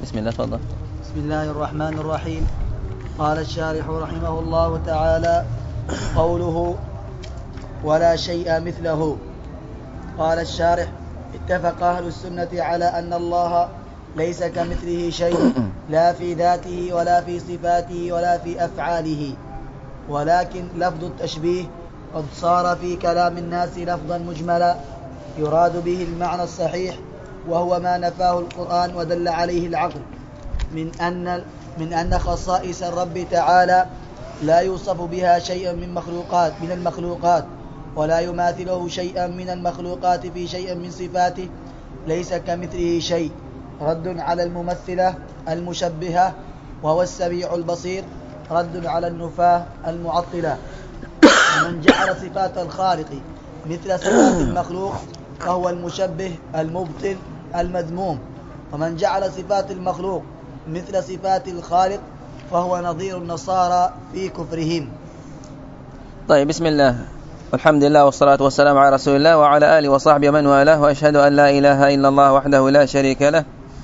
بسم الله تفضل. بسم الله الرحمن الرحيم. قال الشارح رحمه الله تعالى: قوله ولا شيء مثله. قال الشارح: اتفق أهل السنة على أن الله ليس كمثله شيء، لا في ذاته ولا في صفاته ولا في أفعاله، ولكن لفظ التشبيه قد صار في كلام الناس لفظا مجملا يراد به المعنى الصحيح، وهو ما نفاه القرآن ودل عليه العقل من أن خصائص الرب تعالى لا يوصف بها شيئا من المخلوقات ولا يماثله شيئا من المخلوقات في شيء من صفاته، ليس كمثله شيء، رد على الممثلة المشبهة، وهو السميع البصير، رد على النفاة المعطلة. ومن جعل صفات الخالق مثل صفات المخلوق فهو المشبه المبطل المذموم، ومن جعل صفات المخلوق مثل صفات الخالق فهو نظير النصارى في كفرهم. طيب، بسم الله والحمد لله والصلاة والسلام على رسول الله وعلى آله وصحبه من والاه، وأشهد أن لا إله إلا الله وحده لا شريك له،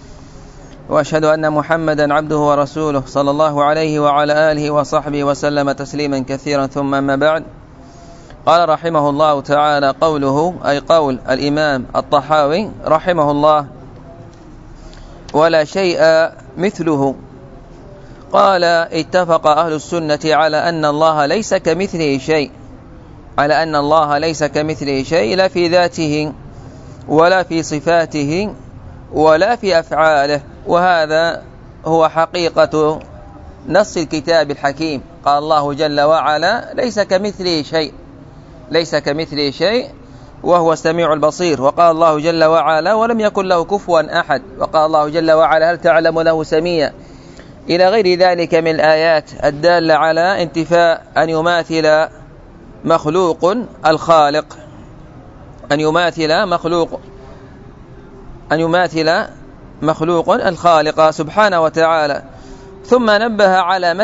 وأشهد أن محمدا عبده ورسوله صلى الله عليه وعلى آله وصحبه وسلم تسليما كثيرا، ثم أما بعد. قال رحمه الله تعالى: قوله أي قول الإمام الطحاوي رحمه الله: ولا شيء مثله. قال: اتفق أهل السنة على أن الله ليس كمثله شيء، على أن الله ليس كمثله شيء، لا في ذاته ولا في صفاته ولا في أفعاله، وهذا هو حقيقة نص الكتاب الحكيم. قال الله جل وعلا: ليس كمثله شيء، ليس كمثله شيء وهو السميع البصير. وقال الله جل وعلا: ولم يكن له كفوا أحد. وقال الله جل وعلا: هل تعلم له سميا، إلى غير ذلك من الآيات الدالة على انتفاء أن يماثل مخلوق الخالق، أن يماثل مخلوق الخالق سبحانه وتعالى. ثم نبه على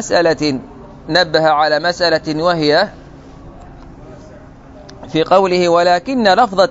مسألة وهي في قوله: ولكن لفظ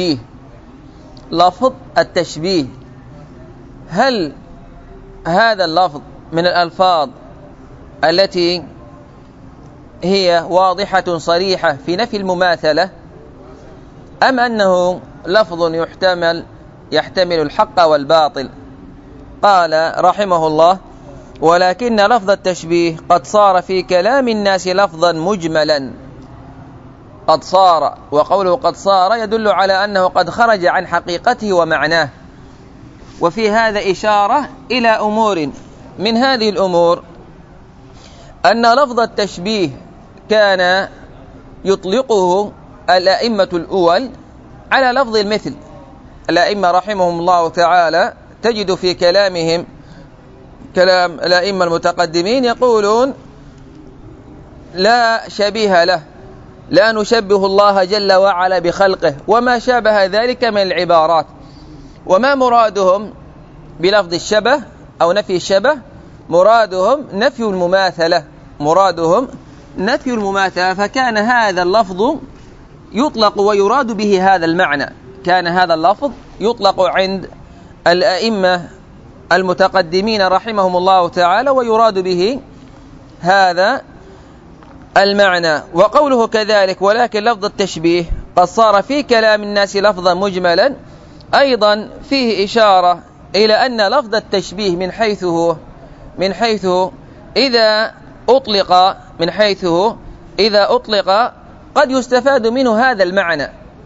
التشبيه، هل هذا اللفظ من الألفاظ التي هي واضحة صريحة في نفي المماثلة، أم أنه لفظ يحتمل الحق والباطل؟ قال رحمه الله: ولكن لفظ التشبيه قد صار في كلام الناس لفظا مجملا. قد صار، وقوله قد صار يدل على أنه قد خرج عن حقيقته ومعناه. وفي هذا إشارة إلى أمور، من هذه الأمور أن لفظ التشبيه كان يطلقه الأئمة الأول على لفظ المثل. الأئمة رحمهم الله تعالى تجد في كلامهم، كلام الأئمة المتقدمين، يقولون: لا شبيه له، لا نشبه الله جل وعلا بخلقه، وما شابه ذلك من العبارات. وما مرادهم بلفظ الشبه أو نفي الشبه؟ مرادهم نفي المماثلة. فكان هذا اللفظ يطلق ويراد به هذا المعنى، كان هذا اللفظ يطلق عند الأئمة المتقدمين رحمهم الله تعالى ويراد به هذا المعنى. وقوله كذلك: ولكن لفظ التشبيه قد صار في كلام الناس لفظا مجملا، أيضا فيه إشارة إلى أن لفظ التشبيه من حيث إذا أطلق قد يستفاد منه هذا المعنى.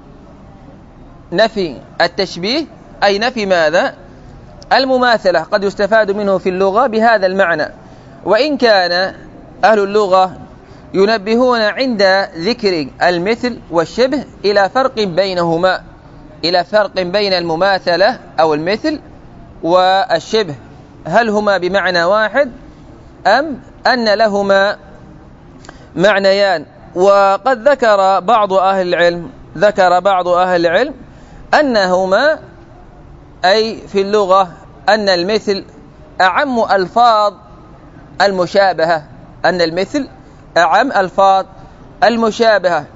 نفي التشبيه أي نفي ماذا؟ المماثلة، قد يستفاد منه في اللغة بهذا المعنى. وإن كان أهل اللغة ينبهون عند ذكر المثل والشبه إلى فرق بينهما، إلى فرق بين المماثلة أو المثل والشبه، هل هما بمعنى واحد أم أن لهما معنيان. وقد ذكر بعض أهل العلم أنهما، أي في اللغة، أن المثل أعم ألفاظ المشابهة،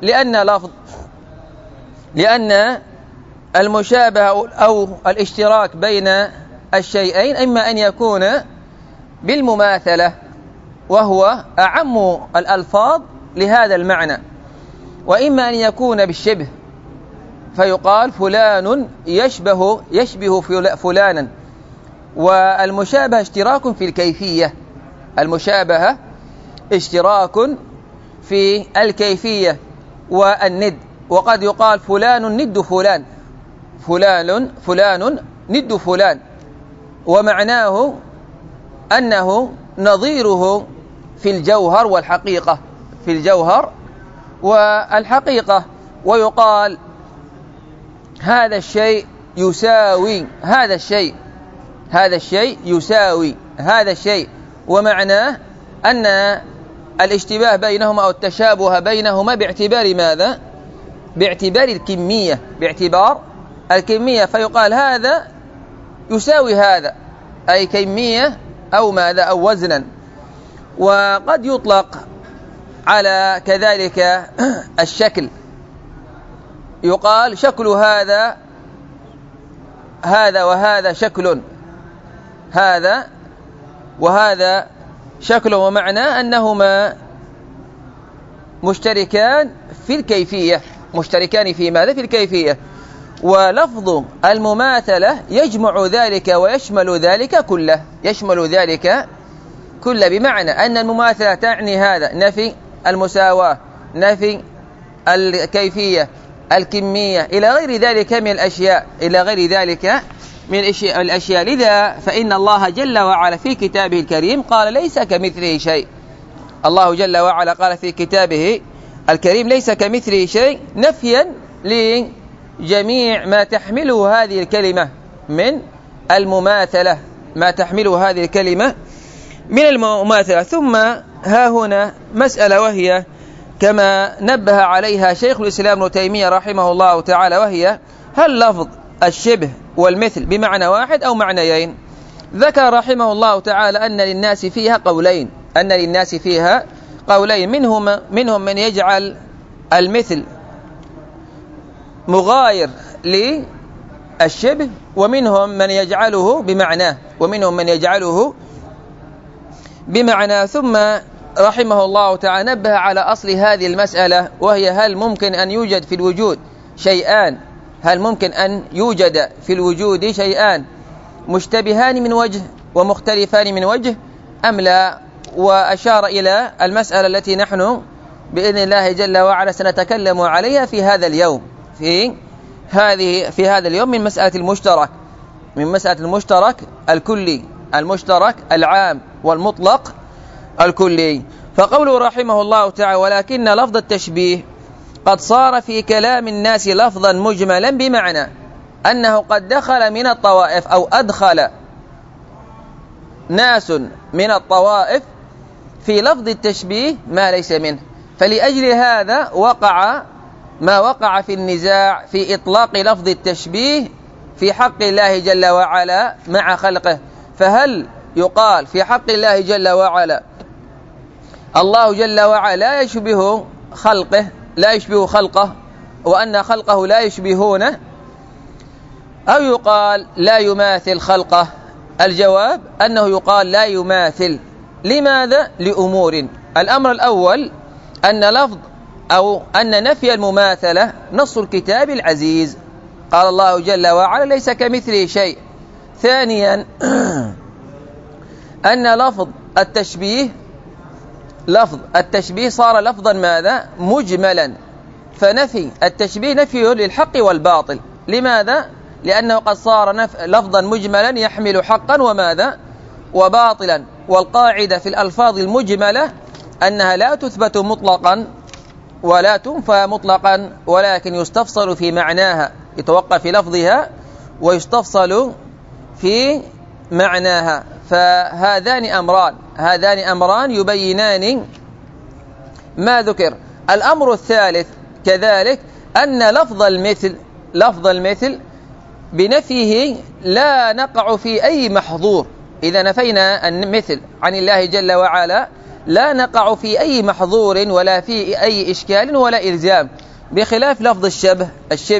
لأن المشابهة أو الاشتراك بين الشيئين إما أن يكون بالمماثلة وهو أعم الألفاظ لهذا المعنى، وإما أن يكون بالشبه فيقال فلان يشبه فلانا. والمشابهة اشتراك في الكيفية، المشابهة اشتراك في الكيفية والند. وقد يقال فلان ند فلان، فلان ند فلان، ومعناه أنه نظيره في الجوهر والحقيقة، في الجوهر والحقيقة. ويقال هذا الشيء يساوي هذا الشيء، هذا الشيء يساوي هذا الشيء، ومعناه أن الاشتباه بينهما أو التشابه بينهما باعتبار ماذا؟ باعتبار الكمية، باعتبار الكمية. فيقال هذا يساوي هذا، أي كمية أو ماذا أو وزنا. وقد يطلق على كذلك الشكل، يقال شكل هذا وهذا شكل، هذا وهذا شكل، ومعنى أنهما مشتركان في الكيفية، مشتركان في ماذا؟ في الكيفية. ولفظ المماثلة يجمع ذلك ويشمل ذلك كله، يشمل ذلك كله، بمعنى أن المماثلة تعني هذا نفي المساواة، نفي الكيفية، الكمية، إلى غير ذلك من الأشياء، إلى غير ذلك من الأشياء. لذا فإن الله جل وعلا في كتابه الكريم قال ليس كمثله شيء. الله جل وعلا قال في كتابه الكريم ليس كمثله شيء، نفيا لجميع ما تحمله هذه الكلمة من المماثلة، ما تحمله هذه الكلمة من المماثلة. ثم ها هنا مسألة، وهي كما نبه عليها شيخ الإسلام ابن تيمية رحمه الله تعالى، وهي هل لفظ الشبه والمثل بمعنى واحد أو معنيين؟ ذكر رحمه الله تعالى أن للناس فيها قولين، أن للناس فيها قولين، منهم من يجعل المثل مغاير للشبه، ومنهم من يجعله بمعناه، ومنهم من يجعله بمعنى. ثم رحمه الله تعالى نبه على أصل هذه المسألة، وهي هل ممكن أن يوجد في الوجود شيئان، هل ممكن أن يوجد في الوجود شيئان مشتبهان من وجه ومختلفان من وجه أم لا؟ وأشار إلى المسألة التي نحن بإذن الله جل وعلا سنتكلم عليها في هذا اليوم، في هذا اليوم، من مسألة المشترك، من مسألة المشترك الكلي، المشترك العام والمطلق الكلي. فقوله رحمه الله تعالى ولكن لفظ التشبيه قد صار في كلام الناس لفظا مجملا، بمعنى أنه قد دخل من الطوائف أو أدخل ناس من الطوائف في لفظ التشبيه ما ليس منه. فلأجل هذا وقع ما وقع في النزاع في إطلاق لفظ التشبيه في حق الله جل وعلا مع خلقه. فهل يقال في حق الله جل وعلا الله جل وعلا لا يشبه خلقه، لا يشبه خلقه، وأن خلقه لا يشبهونه، أو يقال لا يماثل خلقه؟ الجواب أنه يقال لا يماثل. لماذا؟ لأمور. الأمر الأول أن لفظ أو أن نفي المماثلة نص الكتاب العزيز، قال الله جل وعلا ليس كمثله شيء. ثانيا أن لفظ التشبيه صار لفظا ماذا؟ مجملا. فنفي التشبيه نفي للحق والباطل. لماذا؟ لأنه قد صار لفظا مجملا يحمل حقا وماذا؟ وباطلا. والقاعدة في الألفاظ المجملة أنها لا تثبت مطلقا ولا تنفى مطلقا، ولكن يستفصل في معناها، يتوقف في لفظها ويستفصل في معناها. فهذان أمران يبينان ما ذكر. الأمر الثالث كذلك أن لفظ المثل بنفيه لا نقع في أي محظور. إذا نفينا المثل عن الله جل وعلا لا نقع في أي محظور ولا في أي إشكال ولا إلزام، بخلاف لفظ الشبه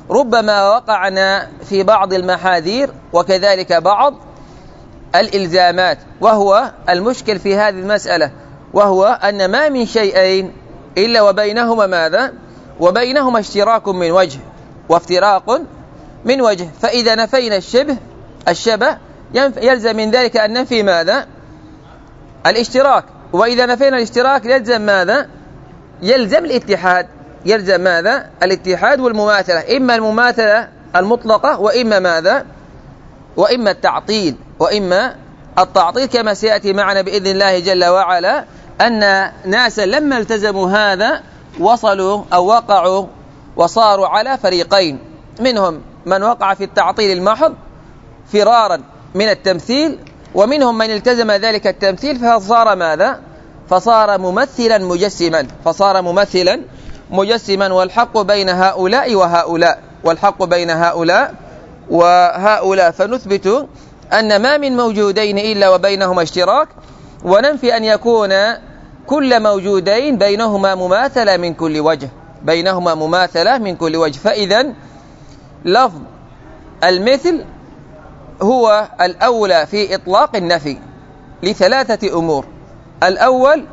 ربما وقعنا في بعض المحاذير وكذلك بعض الإلزامات، وهو المشكل في هذه المسألة، وهو أن ما من شيئين إلا وبينهما ماذا؟ وبينهما اشتراك من وجه وافتراق من وجه. فإذا نفينا الشبه يلزم من ذلك أن ننفي ماذا؟ الاشتراك. وإذا نفينا الاشتراك يلزم ماذا؟ يلزم الاتحاد. يلزم ماذا؟ الاتحاد والمماثلة، إما المماثلة المطلقة وإما ماذا؟ وإما التعطيل، وإما التعطيل، كما سيأتي معنا بإذن الله جل وعلا أن ناسا لما التزموا هذا وصلوا أو وقعوا وصاروا على فريقين، منهم من وقع في التعطيل المحض فرارا من التمثيل، ومنهم من التزم ذلك التمثيل فصار ماذا؟ فصار ممثلا مجسما. فصار ممثلا مجسما. والحق بين هؤلاء وهؤلاء، والحق بين هؤلاء وهؤلاء. فنثبت أن ما من موجودين إلا وبينهما اشتراك، وننفي أن يكون كل موجودين بينهما مماثلة من كل وجه، بينهما مماثلة من كل وجه. فإذا لفظ المثل هو الأولى في إطلاق النفي لثلاثة أمور: الأول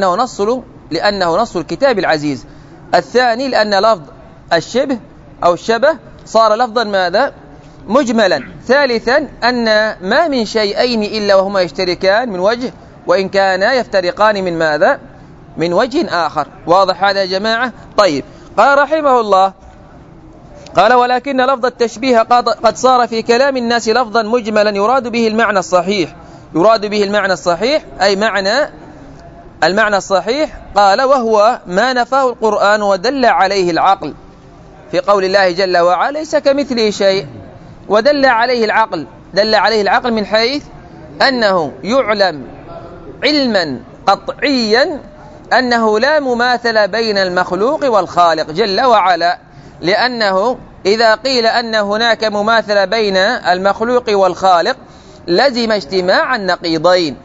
لأنه نص الكتاب العزيز، الثاني لأن لفظ الشبه أو الشبه صار لفظا ماذا؟ مجملا، ثالثا أن ما من شيئين إلا وهما يشتركان من وجه وإن كانا يفترقان من ماذا؟ من وجه آخر. واضح هذا يا جماعة؟ طيب، قال رحمه الله، قال: ولكن لفظ التشبيه قد صار في كلام الناس لفظا مجملا يراد به المعنى الصحيح. يراد به المعنى الصحيح أي المعنى الصحيح. قال: وهو ما نفاه القرآن ودل عليه العقل، في قول الله جل وعلا: ليس كمثله شيء. ودل عليه العقل، دل عليه العقل من حيث أنه يعلم علما قطعيا أنه لا مماثل بين المخلوق والخالق جل وعلا، لأنه إذا قيل أن هناك مماثلة بين المخلوق والخالق لزم اجتماع النقيضين.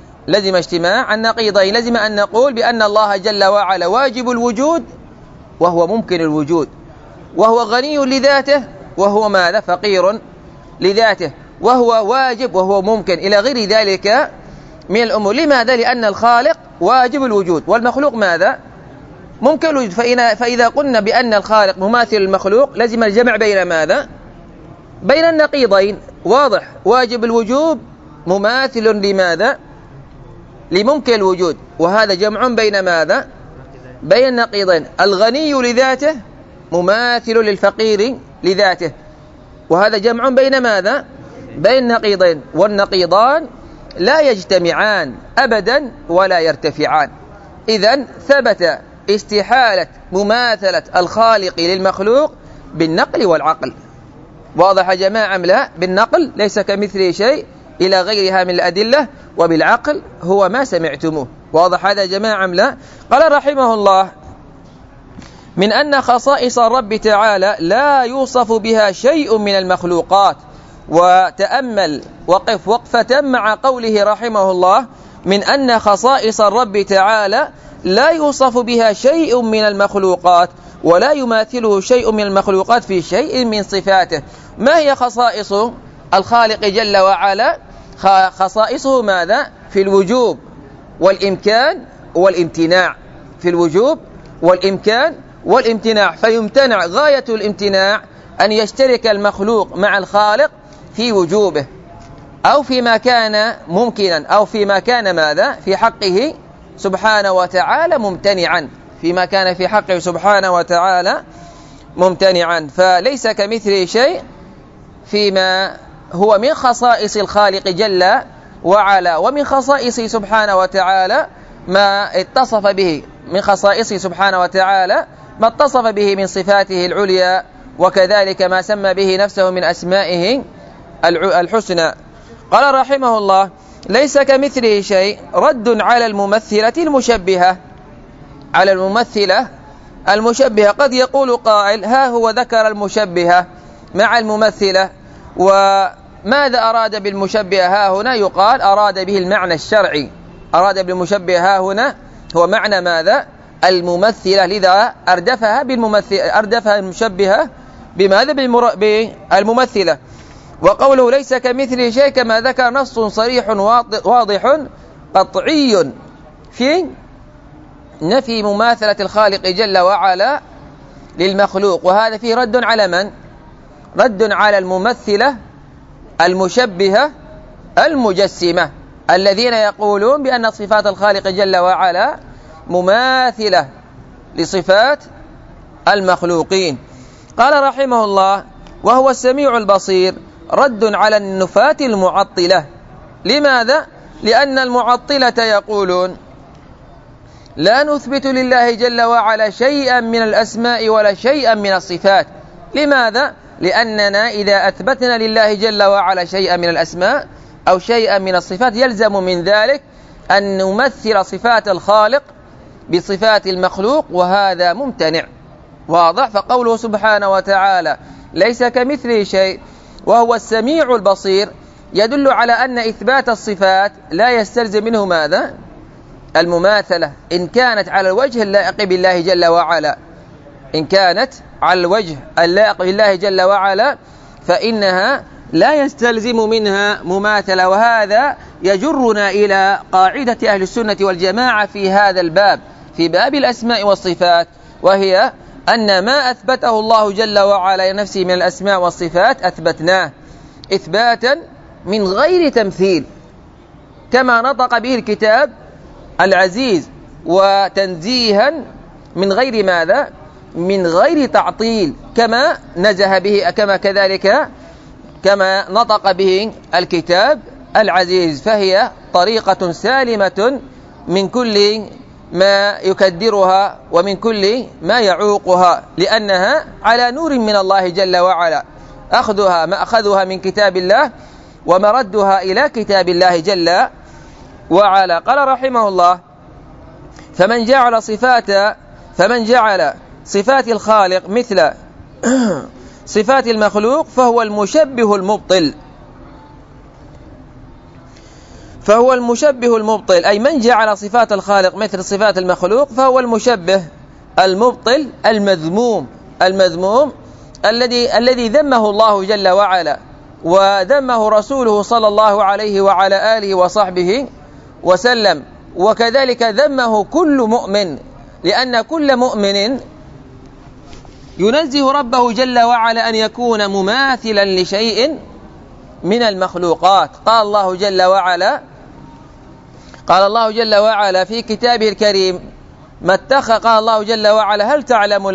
لزم أن نقول بأن الله جل وعلا واجب الوجود وهو ممكن الوجود، وهو غني لذاته وهو ماذا؟ فقير لذاته، وهو واجب وهو ممكن، إلى غير ذلك من الأمور. لماذا؟ لأن الخالق واجب الوجود والمخلوق ماذا؟ ممكن الوجود. فإذا قلنا بأن الخالق مماثل المخلوق لزم الجمع بين ماذا؟ بين النقيضين. واضح؟ واجب الوجود مماثل لماذا؟ لممكن الوجود، وهذا جمع بين ماذا؟ بين النقيضين. الغني لذاته مماثل للفقير لذاته، وهذا جمع بين ماذا؟ بين النقيضين، والنقيضان لا يجتمعان أبدا ولا يرتفعان. إذن ثبت استحالة مماثلة الخالق للمخلوق بالنقل والعقل. واضح يا جماعة أم لا؟ بالنقل ليس كمثله شيء إلى غيرها من الأدلة، وبالعقل هو ما سمعتموه. واضح هذا يا جماعة أم لا؟ قال رحمه الله: من أن خصائص الرب تعالى لا يوصف بها شيء من المخلوقات. وتأمل، وقف وقفة مع قوله رحمه الله: من أن خصائص الرب تعالى لا يوصف بها شيء من المخلوقات ولا يماثله شيء من المخلوقات في شيء من صفاته. ما هي خصائص الخالق جل وعلا؟ خصائصه ماذا؟ في الوجوب والإمكان والامتناع. في الوجوب والإمكان والامتناع. فيمتنع غاية الامتناع أن يشترك المخلوق مع الخالق في وجوبه، أو فيما كان ممكنا، أو فيما كان ماذا؟ في حقه سبحانه وتعالى ممتنعا، فيما كان في حقه سبحانه وتعالى ممتنعا. فليس كمثله شيء فيما هو من خصائص الخالق جل وعلا، ومن خصائصه سبحانه وتعالى ما اتصف به، من خصائصه سبحانه وتعالى ما اتصف به من صفاته العليا، وكذلك ما سمى به نفسه من أسمائه الحسنى. قال رحمه الله: ليس كمثله شيء رد على الممثلة المشبهة. على الممثلة المشبهة. قد يقول قائل: ها هو ذكر المشبهة مع الممثلة، وماذا أراد بالمشبهة ها هنا؟ يقال أراد به المعنى الشرعي. أراد بالمشبهة ها هنا هو معنى ماذا؟ الممثلة، لذا أردفها المشبهة بماذا؟ بالممثلة. وقوله ليس كمثله شيء كما ذكر نص صريح واضح قطعي في نفي مماثلة الخالق جل وعلا للمخلوق، وهذا فيه رد على من؟ رد على الممثلة المشبهة المجسمة الذين يقولون بأن صفات الخالق جل وعلا مماثلة لصفات المخلوقين. قال رحمه الله: وهو السميع البصير، رد على النفاة المعطلة. لماذا؟ لأن المعطلة يقولون لا نثبت لله جل وعلا شيئا من الأسماء ولا شيئا من الصفات. لماذا؟ لأننا إذا أثبتنا لله جل وعلا شيئا من الأسماء أو شيئا من الصفات يلزم من ذلك أن نمثل صفات الخالق بصفات المخلوق، وهذا ممتنع. واضح؟ فقوله سبحانه وتعالى ليس كمثله شيء وهو السميع البصير يدل على أن إثبات الصفات لا يستلزم منه ماذا؟ المماثلة، إن كانت على الوجه اللائق بالله جل وعلا. إن كانت على الوجه اللائق بالله جل وعلا فإنها لا يستلزم منها مماثلة. وهذا يجرنا إلى قاعدة أهل السنة والجماعة في هذا الباب، في باب الأسماء والصفات، وهي أن ما أثبته الله جل وعلا لنفسه من الأسماء والصفات أثبتناه إثباتا من غير تمثيل، كما نطق به الكتاب العزيز، وتنزيها من غير ماذا؟ من غير تعطيل، كما نزه به، كما نطق به الكتاب العزيز. فهي طريقة سالمة من كل ما يكدرها ومن كل ما يعوقها، لأنها على نور من الله جل وعلا، مأخذها من كتاب الله ومردها إلى كتاب الله جل وعلا. قال رحمه الله: فمن جعل صفات الخالق مثل صفات المخلوق فهو المشبه المبطل. أي من جعل صفات الخالق مثل صفات المخلوق فهو المشبه المبطل المذموم الذي ذمه الله جل وعلا وذمه رسوله صلى الله عليه وعلى آله وصحبه وسلم، وكذلك ذمه كل مؤمن، لأن كل مؤمن ينزه ربه جل وعلا أن يكون مماثلا لشيء من المخلوقات. قال الله جل وعلا في كتابه الكريم: قال الله جل وعلا: هل تعلم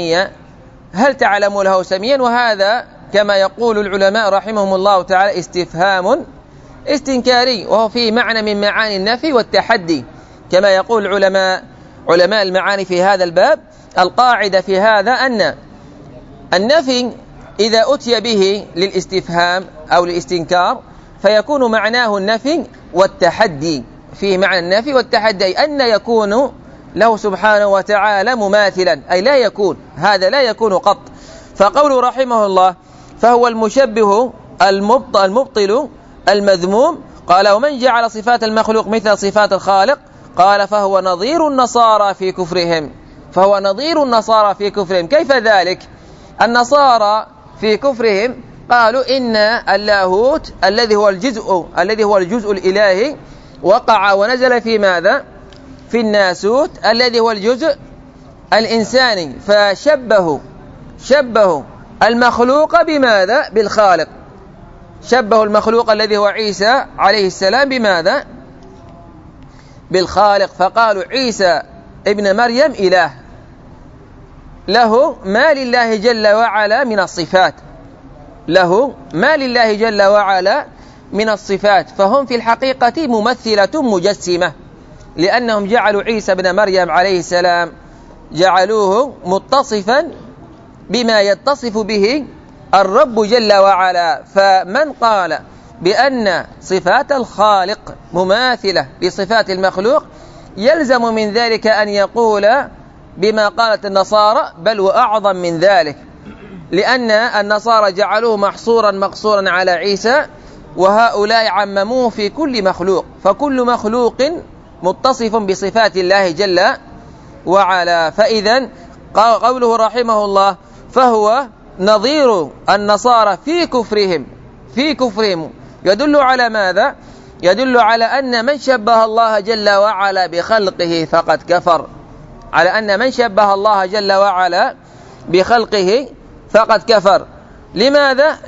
له سميا؟ وهذا كما يقول العلماء رحمهم الله تعالى استفهام استنكاري، وهو فيه معنى من معاني النفي والتحدي، كما يقول علماء المعاني في هذا الباب. القاعدة في هذا أن النفي إذا أتي به للاستفهام أو الاستنكار فيكون معناه النفي والتحدي، فيه معنى النفي والتحدي، أن يكون له سبحانه وتعالى مماثلا، أي لا يكون، هذا لا يكون قط. فقول رحمه الله: فهو المشبه المبطل المذموم. قال: ومن جعل صفات المخلوق مثل صفات الخالق، قال: فهو نظير النصارى في كفرهم. كيف ذلك؟ النصارى في كفرهم قالوا إن اللاهوت الذي هو الجزء الإلهي وقع ونزل في ماذا؟ في الناسوت الذي هو الجزء الإنساني، فشبهوا المخلوق بماذا؟ بالخالق. شبهوا المخلوق الذي هو عيسى عليه السلام بماذا؟ بالخالق، فقالوا عيسى ابن مريم إله، له ما لله جل وعلا من الصفات، فهم في الحقيقة ممثلة مجسمة، لأنهم جعلوا عيسى ابن مريم عليه السلام جعلوه متصفا بما يتصف به الرب جل وعلا. فمن قال بأن صفات الخالق مماثلة لصفات المخلوق يلزم من ذلك أن يقول بما قالت النصارى، بل وأعظم من ذلك، لأن النصارى جعلوه مقصورا على عيسى، وهؤلاء عمموه في كل مخلوق، فكل مخلوق متصف بصفات الله جل وعلا. فإذا قوله رحمه الله: فهو نظير النصارى في كفرهم يدل على ماذا؟ يدل على أن من شبه الله جل وعلا بخلقه فقد كفر، على أن من شبه الله جل وعلا بخلقه فقد كفر. لماذا؟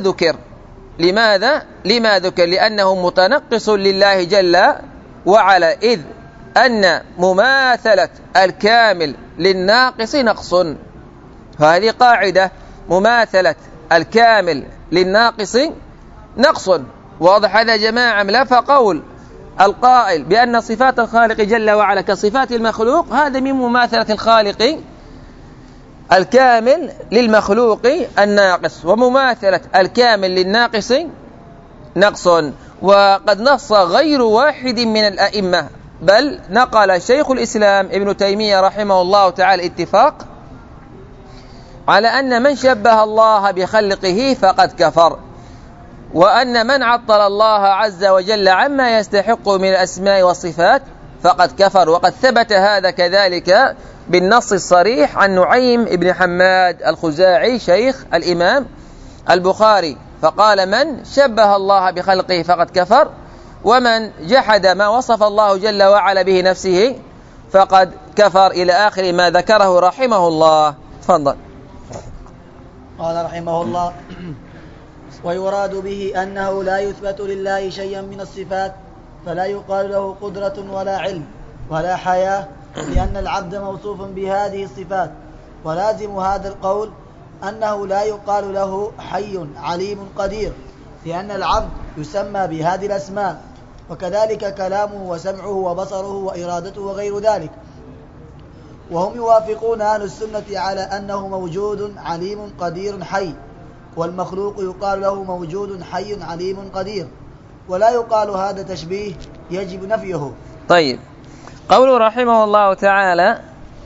لما ذكر؟ لأنه متنقص لله جل وعلا، إذ أن مماثلة الكامل للناقص نقص. هذه قاعدة، مماثلة الكامل للناقص نقص. واضح هذا يا جماعة؟ لا. فقول القائل بأن صفات الخالق جل وعلا كصفات المخلوق هذا من مماثلة الخالق الكامل للمخلوق الناقص، ومماثلة الكامل للناقص نقص. وقد نص غير واحد من الأئمة، بل نقل شيخ الإسلام ابن تيمية رحمه الله تعالى الاتفاق على أن من شبه الله بخلقه فقد كفر، وأن من عطل الله عز وجل عما يستحق من الأسماء والصفات فقد كفر. وقد ثبت هذا كذلك بالنص الصريح عن نعيم بن حماد الخزاعي شيخ الإمام البخاري، فقال: من شبه الله بخلقه فقد كفر، ومن جحد ما وصف الله جل وعلا به نفسه فقد كفر، إلى آخر ما ذكره رحمه الله. تفضل. قال رحمه الله: ويراد به أنه لا يثبت لله شيئا من الصفات، فلا يقال له قدرة ولا علم ولا حياة، لأن العبد موصوف بهذه الصفات. ولازم هذا القول أنه لا يقال له حي عليم قدير، لأن العبد يسمى بهذه الأسماء، وكذلك كلامه وسمعه وبصره وإرادته وغير ذلك. وهم يوافقون أهل السنة على أنه موجود عليم قدير حي، والمخلوق يقال له موجود حي عليم قدير، ولا يقال هذا تشبيه يجب نفيه. طيب، قوله رحمه الله تعالى: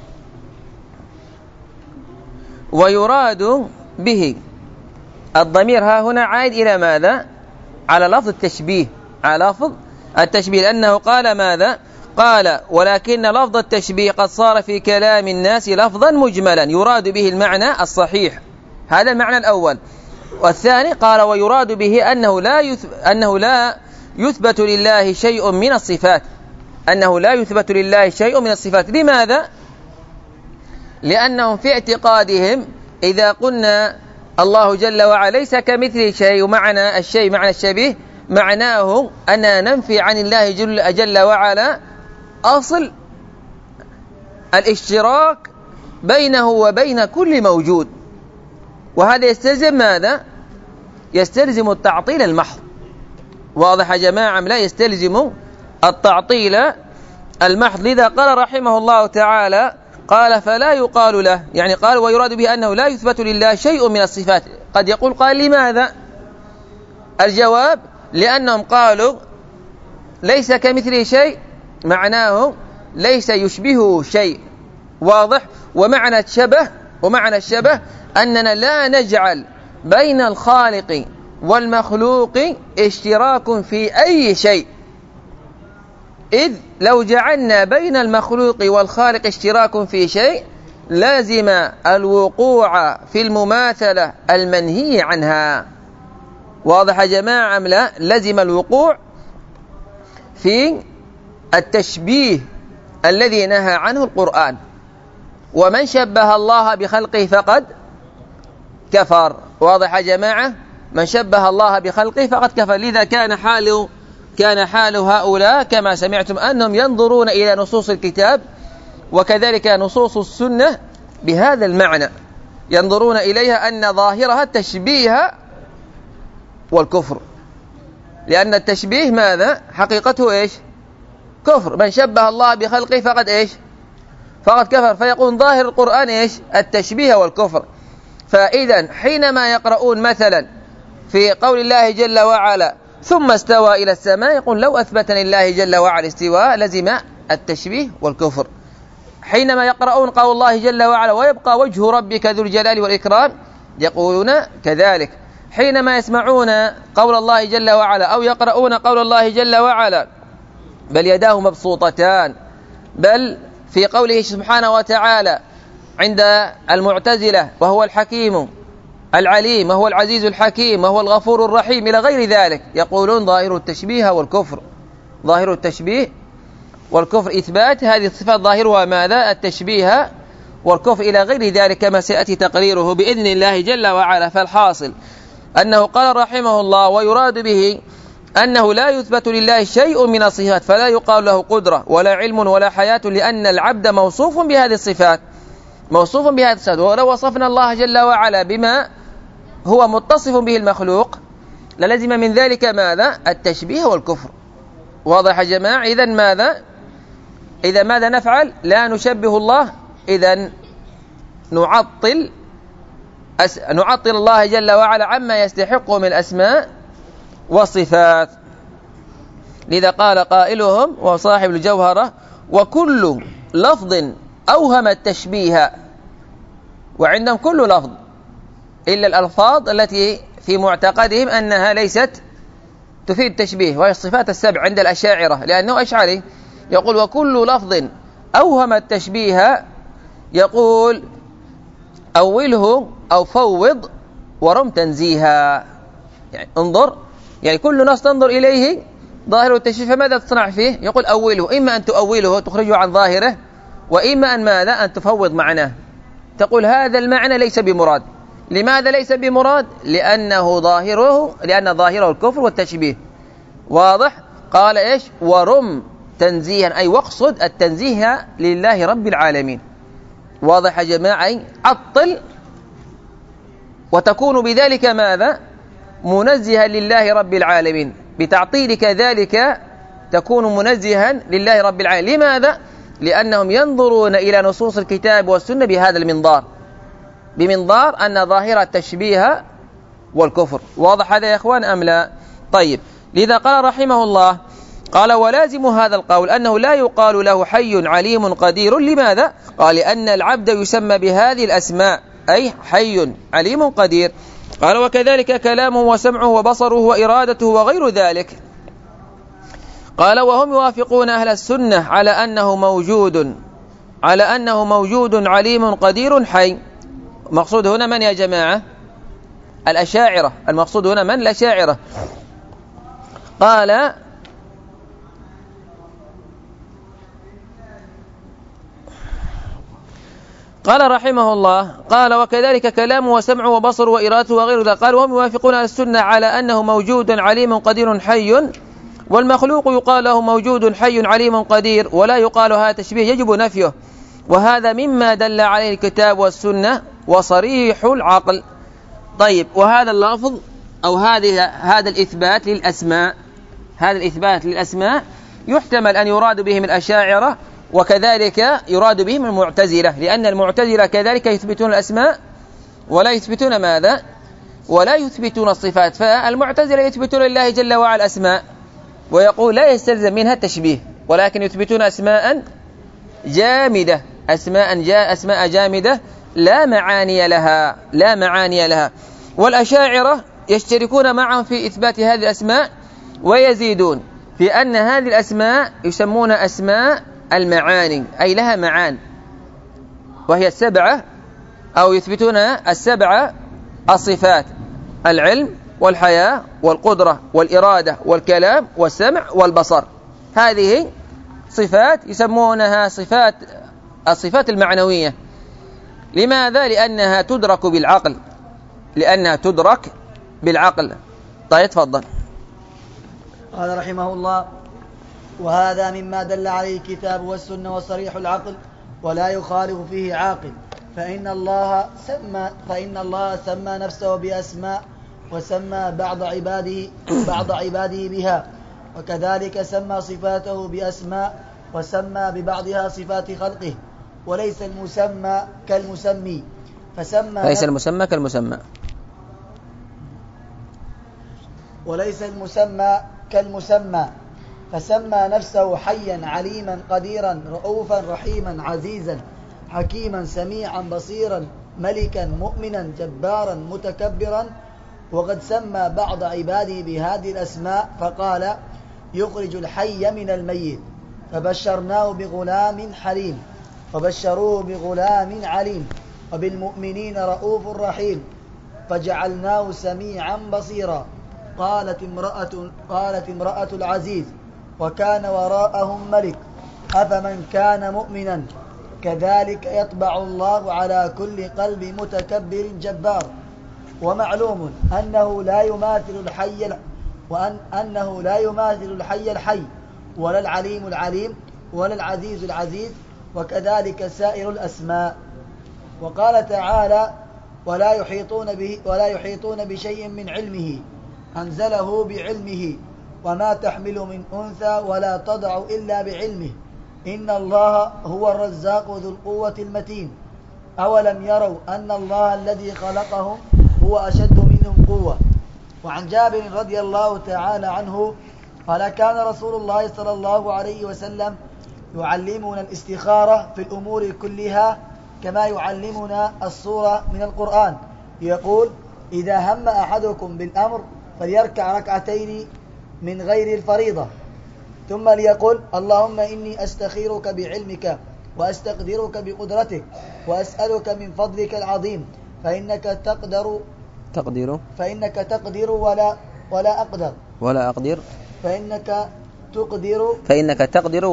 ويراد به، الضمير ها هنا عائد إلى ماذا؟ على لفظ التشبيه، على لفظ التشبيه، لأنه قال ماذا؟ قال: ولكن لفظ التشبيه قد صار في كلام الناس لفظا مجملا يراد به المعنى الصحيح. هذا المعنى الأول. والثاني قال: ويراد به أنه لا يثبت لله شيء من الصفات، أنه لا يثبت لله شيء من الصفات. لماذا؟ لأنهم في اعتقادهم إذا قلنا الله جل وعلا ليس كمثله شيء، ومعنى الشيء معنى الشبيه، معناه أننا ننفي عن الله جل وعلا أصل الاشتراك بينه وبين كل موجود، وهذا يستلزم ماذا؟ يستلزم التعطيل المحض. واضح يا جماعة؟ لا يستلزم التعطيل المحض. لذا قال رحمه الله تعالى، قال: فلا يقال له، يعني قال ويراد به أنه لا يثبت لله شيء من الصفات. قد يقول قال: لماذا؟ الجواب: لأنهم قالوا ليس كمثله شيء، معناه ليس يشبهه شيء. واضح؟ ومعنى الشبه أننا لا نجعل بين الخالق والمخلوق اشتراك في أي شيء، إذ لو جعلنا بين المخلوق والخالق اشتراك في شيء لازم الوقوع في المماثلة المنهي عنها. واضح يا جماعة؟ لا، لازم الوقوع في التشبيه الذي نهى عنه القرآن. ومن شبه الله بخلقه فقد كفر. واضح يا جماعة؟ من شبه الله بخلقه فقد كفر. لذا كان حال هؤلاء كما سمعتم أنهم ينظرون إلى نصوص الكتاب وكذلك نصوص السنة بهذا المعنى، ينظرون إليها أن ظاهرها التشبيه والكفر، لأن التشبيه ماذا؟ حقيقته إيش؟ كفر. من شبه الله بخلقه فقد إيش؟ فقد كفر. فيقول ظاهر القرآن إيش؟ التشبيه والكفر. فإذا حينما يقرؤون مثلا في قول الله جل وعلا ثم استوى إلى السماء، يقول لو أثبت لله جل وعلا استواء لزم التشبيه والكفر. حينما يقرؤون قول الله جل وعلا ويبقى وجه ربك ذو الجلال والإكرام، يقولون كذلك. حينما يسمعون قول الله جل وعلا أو يقرؤون قول الله جل وعلا بل يداه مبسوطتان، بل في قوله سبحانه وتعالى عند المعتزلة وهو الحكيم العليم وهو العزيز الحكيم وهو الغفور الرحيم إلى غير ذلك. يقولون ظاهر التشبيه والكفر، ظاهر التشبيه والكفر إثبات هذه الصفات، ظاهرها ماذا؟ التشبيه والكفر إلى غير ذلك كما سيأتي تقريره بإذن الله جل وعلا. فالحاصل أنه قال رحمه الله ويراد به أنه لا يثبت لله شيء من الصفات، فلا يقال له قدرة ولا علم ولا حياة، لأن العبد موصوف بهذه الصفات، موصوف بهذه الصفات. ولو وصفنا الله جل وعلا بما هو متصف به المخلوق للزم من ذلك ماذا؟ التشبيه والكفر. واضح يا جماعة؟ إذن ماذا؟ إذا ماذا نفعل؟ لا نشبه الله، إذن نعطل الله جل وعلا عما يستحق من الأسماء والصفات. لذا قال قائلهم وصاحب الجوهرة: وكل لفظ أوهم التشبيه. وعندهم كل لفظ إلا الألفاظ التي في معتقدهم أنها ليست تفيد التشبيه، وهي الصفات السبع عند الأشاعرة، لأنه أشعري. يقول: وكل لفظ أوهم التشبيه، يقول: أوله أو فوض ورم تنزيها. يعني انظر، يعني كل نص تنظر إليه ظاهر التشبيه، فماذا تصنع فيه؟ يقول: أوله، إما أن تؤوله تخرجه عن ظاهره، وإما أن ماذا؟ أن تفوض معناه، تقول هذا المعنى ليس بمراد. لماذا ليس بمراد؟ لأن ظاهره الكفر والتشبيه. واضح؟ قال إيش؟ ورم تنزيها، أي واقصد التنزيه لله رب العالمين. واضح يا جماعة؟ عطل، وتكون بذلك ماذا؟ منزها لله رب العالمين. بتعطيلك ذلك تكون منزها لله رب العالمين. لماذا؟ لأنهم ينظرون إلى نصوص الكتاب والسنة بهذا المنظار، بمنظار أن ظاهرة التشبيه والكفر. واضح هذا يا إخوان أم لا؟ طيب، لذا قال رحمه الله، قال: ولازم هذا القول أنه لا يقال له حي عليم قدير. لماذا؟ قال: لأن العبد يسمى بهذه الأسماء، أي حي عليم قدير. قال: وكذلك كلامه وسمعه وبصره وإرادته وغير ذلك. قال: وهم يوافقون أهل السنة على أنه موجود عليم قدير حي. مقصود هنا من يا جماعة؟ الأشاعرة. المقصود هنا من؟ الأشاعرة. قال رحمه الله، قال: وكذلك كلامه وسمعه وبصره وإرادته وغير ذلك. قال: وهم يوافقون أهل السنة على أنه موجود عليم قدير حي، والمخلوق يقال له موجود حي عليم قدير، ولا يقال هذا تشبيه يجب نفيه، وهذا مما دل عليه الكتاب والسنة وصريح العقل. طيب، وهذا اللفظ أو هذا الإثبات للأسماء، هذا الإثبات للأسماء يحتمل أن يراد بهم الأشاعرة، وكذلك يراد بهم المعتزلة، لأن المعتزلة كذلك يثبتون الأسماء ولا يثبتون ماذا؟ ولا يثبتون الصفات. فالمعتزلة يثبتون لله جل وعلا أسماء، ويقول لا يستلزم منها التشبيه، ولكن يثبتون أسماء جامدة، أسماء جامدة لا معاني لها. والأشاعرة يشتركون معهم في إثبات هذه الأسماء، ويزيدون في أن هذه الأسماء يسمون أسماء المعاني، أي لها معان، وهي السبعة، أو يثبتون السبعة الصفات: العلم والحياة والقدرة والإرادة والكلام والسمع والبصر. هذه صفات يسمونها الصفات المعنوية. لماذا؟ لأنها تدرك بالعقل. طيب، تفضل. قال رحمه الله: وهذا مما دل عليه الكتاب والسنة وصريح العقل، ولا يخالف فيه عاقل، فإن الله سمى نفسه بأسماء، وسمى بعض عباده بها، وكذلك سمى صفاته بأسماء، وسمى ببعضها صفات خلقه، وليس المسمى كالمسمي، ليس المسمى كالمسمى، فسمى نفسه حيا عليما قديرا رؤوفا رحيما عزيزا حكيما سميعا بصيرا ملكا مؤمنا جبارا متكبرا. وقد سمى بعض عباده بهذه الأسماء، فقال: يخرج الحي من الميت، فبشرناه بغلام حليم، وبشروه بغلام عليم، وبالمؤمنين رؤوف رحيم. فجعلناه سميعا بصيرا. قالت امرأة العزيز وكان وراءهم ملك أفمن كان مؤمنا كذلك يطبع الله على كل قلب متكبر جبار. ومعلوم أنه لا يماثل الحي الحي ولا العليم العليم ولا العزيز العزيز وكذلك سائر الأسماء. وقال تعالى ولا يحيطون بشيء من علمه أنزله بعلمه وما تحمل من أنثى ولا تضع إلا بعلمه إن الله هو الرزاق ذو القوة المتين. أولم يروا أن الله الذي خلقهم هو أشد منهم قوة. وعن جابر رضي الله تعالى عنه قال كان رسول الله صلى الله عليه وسلم يعلمنا الاستخارة في الأمور كلها كما يعلمنا السورة من القرآن. يقول إذا هم أحدكم بالأمر فليركع ركعتين من غير الفريضة ثم ليقول اللهم إني أستخيرك بعلمك وأستقدرك بقدرتك وأسألك من فضلك العظيم فإنك تقدر ولا أقدر فإنك تقدر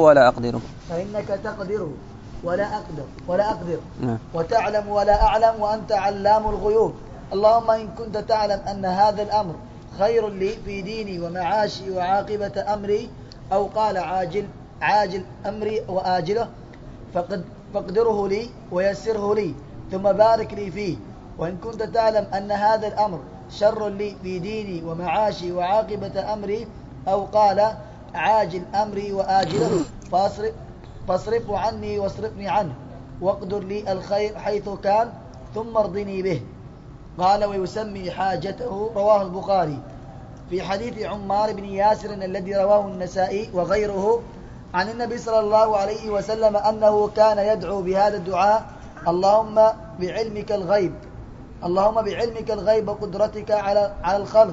ولا أقدر وتعلم ولا أعلم وأنت علام الغيوب. اللهم إن كنت تعلم أن هذا الأمر خير لي في ديني ومعاشي وعاقبة أمري أو قال عاجل أمري وآجله فاقدره لي ويسره لي ثم بارك لي فيه. وإن كنت تعلم أن هذا الأمر شر لي في ديني ومعاشي وعاقبة أمري أو قال عاجل أمري وآجله فاصرف عني واصرفني عنه واقدر لي الخير حيث كان ثم ارضني به. قال ويسمي حاجته رواه البخاري في حديث عمار بن ياسر الذي رواه النسائي وغيره عن النبي صلى الله عليه وسلم أنه كان يدعو بهذا الدعاء اللهم بعلمك الغيب وقدرتك على الخلق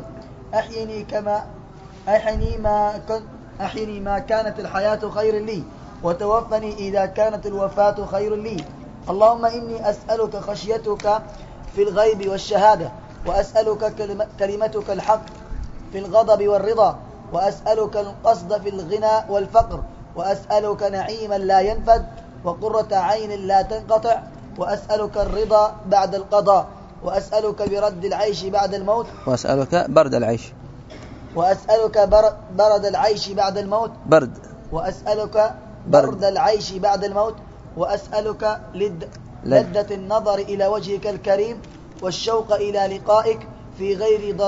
أحيني ما كانت الحياة خير لي وتوفني إذا كانت الوفاة خير لي. اللهم إني أسألك خشيتك في الغيب والشهادة وأسألك كلمتك الحق في الغضب والرضا وأسألك القصد في الغنى والفقر وأسألك نعيما لا ينفد وقرة عين لا تنقطع وأسألك الرضا بعد القضاء وأسألك برد العيش بعد الموت وأسألك برد العيش بعد الموت وأسألك برد العيش بعد الموت وأسألك لذة النظر إلى وجهك الكريم والشوق إلى لقائك في غير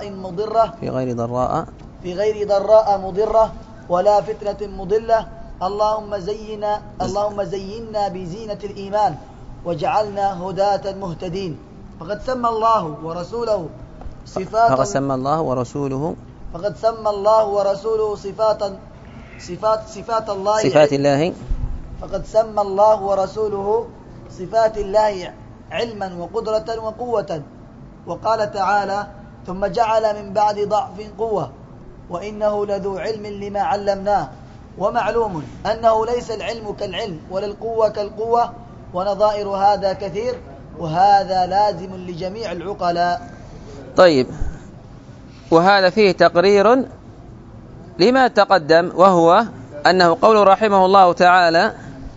ضراء مضرة ولا فتنة مضلة. اللهم زينا بزينة الإيمان واجعلنا هداة مهتدين. فقد سمى الله ورسوله صفات الله علما وقدرة وقوة. وقال تعالى ثم جعل من بعد ضعف قوة وإنه لذو علم لما علمناه. ومعلوم أنه ليس العلم كالعلم ولا القوة كالقوة ونظائر هذا كثير وهذا لازم لجميع العقلاء. طيب وهذا فيه تقرير لما تقدم وهو أنه قول رحمه الله تعالى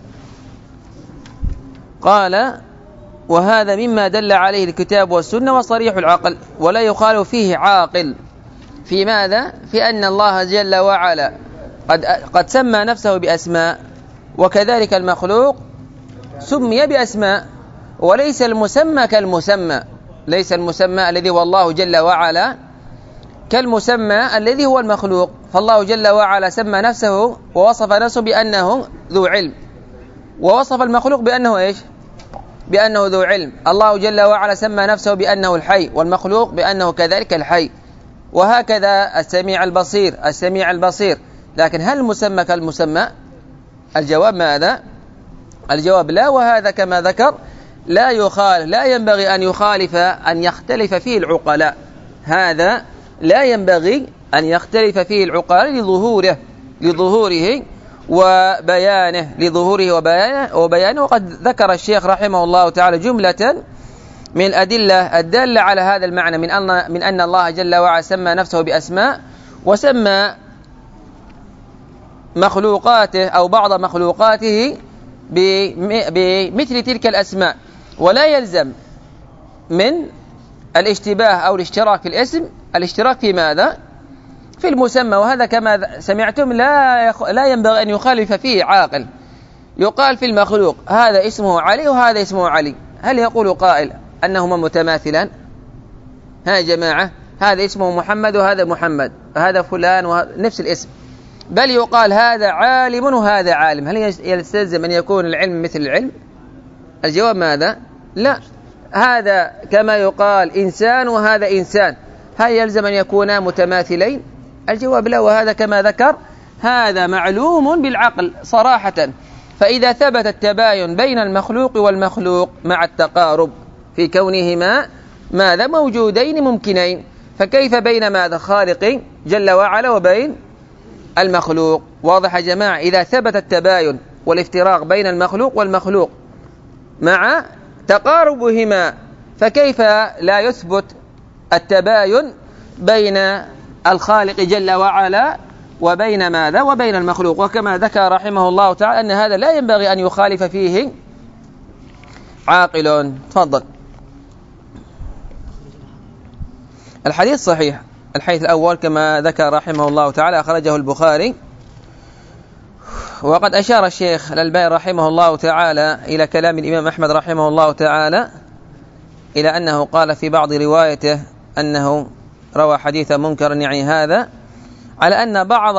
قال وهذا مما دل عليه الكتاب والسنة وصريح العقل ولا يخالف فيه عاقل. في ماذا؟ في أن الله جل وعلا قد سمى نفسه بأسماء وكذلك المخلوق سمي بأسماء وليس المسمى كالمسمى. ليس المسمى الذي هو الله جل وعلا كالمسمى الذي هو المخلوق. فالله جل وعلا سمى نفسه ووصف نفسه بأنه ذو علم ووصف المخلوق بأنه إيش؟ بأنه ذو علم. الله جل وعلا سمى نفسه بأنه الحي والمخلوق بأنه كذلك الحي وهكذا السميع البصير. لكن هل المسمى كالمسمى؟ الجواب ماذا؟ الجواب لا. وهذا كما ذكر لا ينبغي أن يخالف أن يختلف فيه العقلاء. هذا لا ينبغي أن يختلف فيه العقلاء لظهوره وبيانه وقد ذكر الشيخ رحمه الله تعالى جملة من الأدلة الدالة على هذا المعنى من أن الله جل وعلا سمى نفسه بأسماء، وسمى مخلوقاته أو بعض مخلوقاته بمثل تلك الأسماء، ولا يلزم من الاشتباه أو الاشتراك في الاسم الاشتراك في ماذا؟ في المسمى. وهذا كما سمعتم لا ينبغي أن يخالف فيه عاقل. يقال في المخلوق هذا اسمه علي وهذا اسمه علي، هل يقول قائل أنهما متماثلان؟ ها يا جماعة، هذا اسمه محمد وهذا محمد، هذا فلان وهذا نفس الاسم، بل يقال هذا عالم وهذا عالم. هل يستلزم أن يكون العلم مثل العلم؟ الجواب ماذا؟ لا. هذا كما يقال إنسان وهذا إنسان، هل يلزم أن يكونا متماثلين؟ الجواب لا. وهذا كما ذكر هذا معلوم بالعقل صراحة. فإذا ثبت التباين بين المخلوق والمخلوق مع التقارب في كونهما ماذا موجودين ممكنين، فكيف بين ماذا خالق جل وعلا وبين المخلوق؟ واضح يا جماعة؟ إذا ثبت التباين والافتراق بين المخلوق والمخلوق مع تقاربهما، فكيف لا يثبت التباين بين الخالق جل وعلا وبين ماذا وبين المخلوق؟ وكما ذكر رحمه الله تعالى أن هذا لا ينبغي أن يخالف فيه عاقل. تفضل. الحديث صحيح. الحديث الأول كما ذكر رحمه الله تعالى أخرجه البخاري، وقد أشار الشيخ الألباني رحمه الله تعالى إلى كلام الإمام أحمد رحمه الله تعالى إلى أنه قال في بعض روايته أنه روى حديث منكر، يعني هذا على أن بعض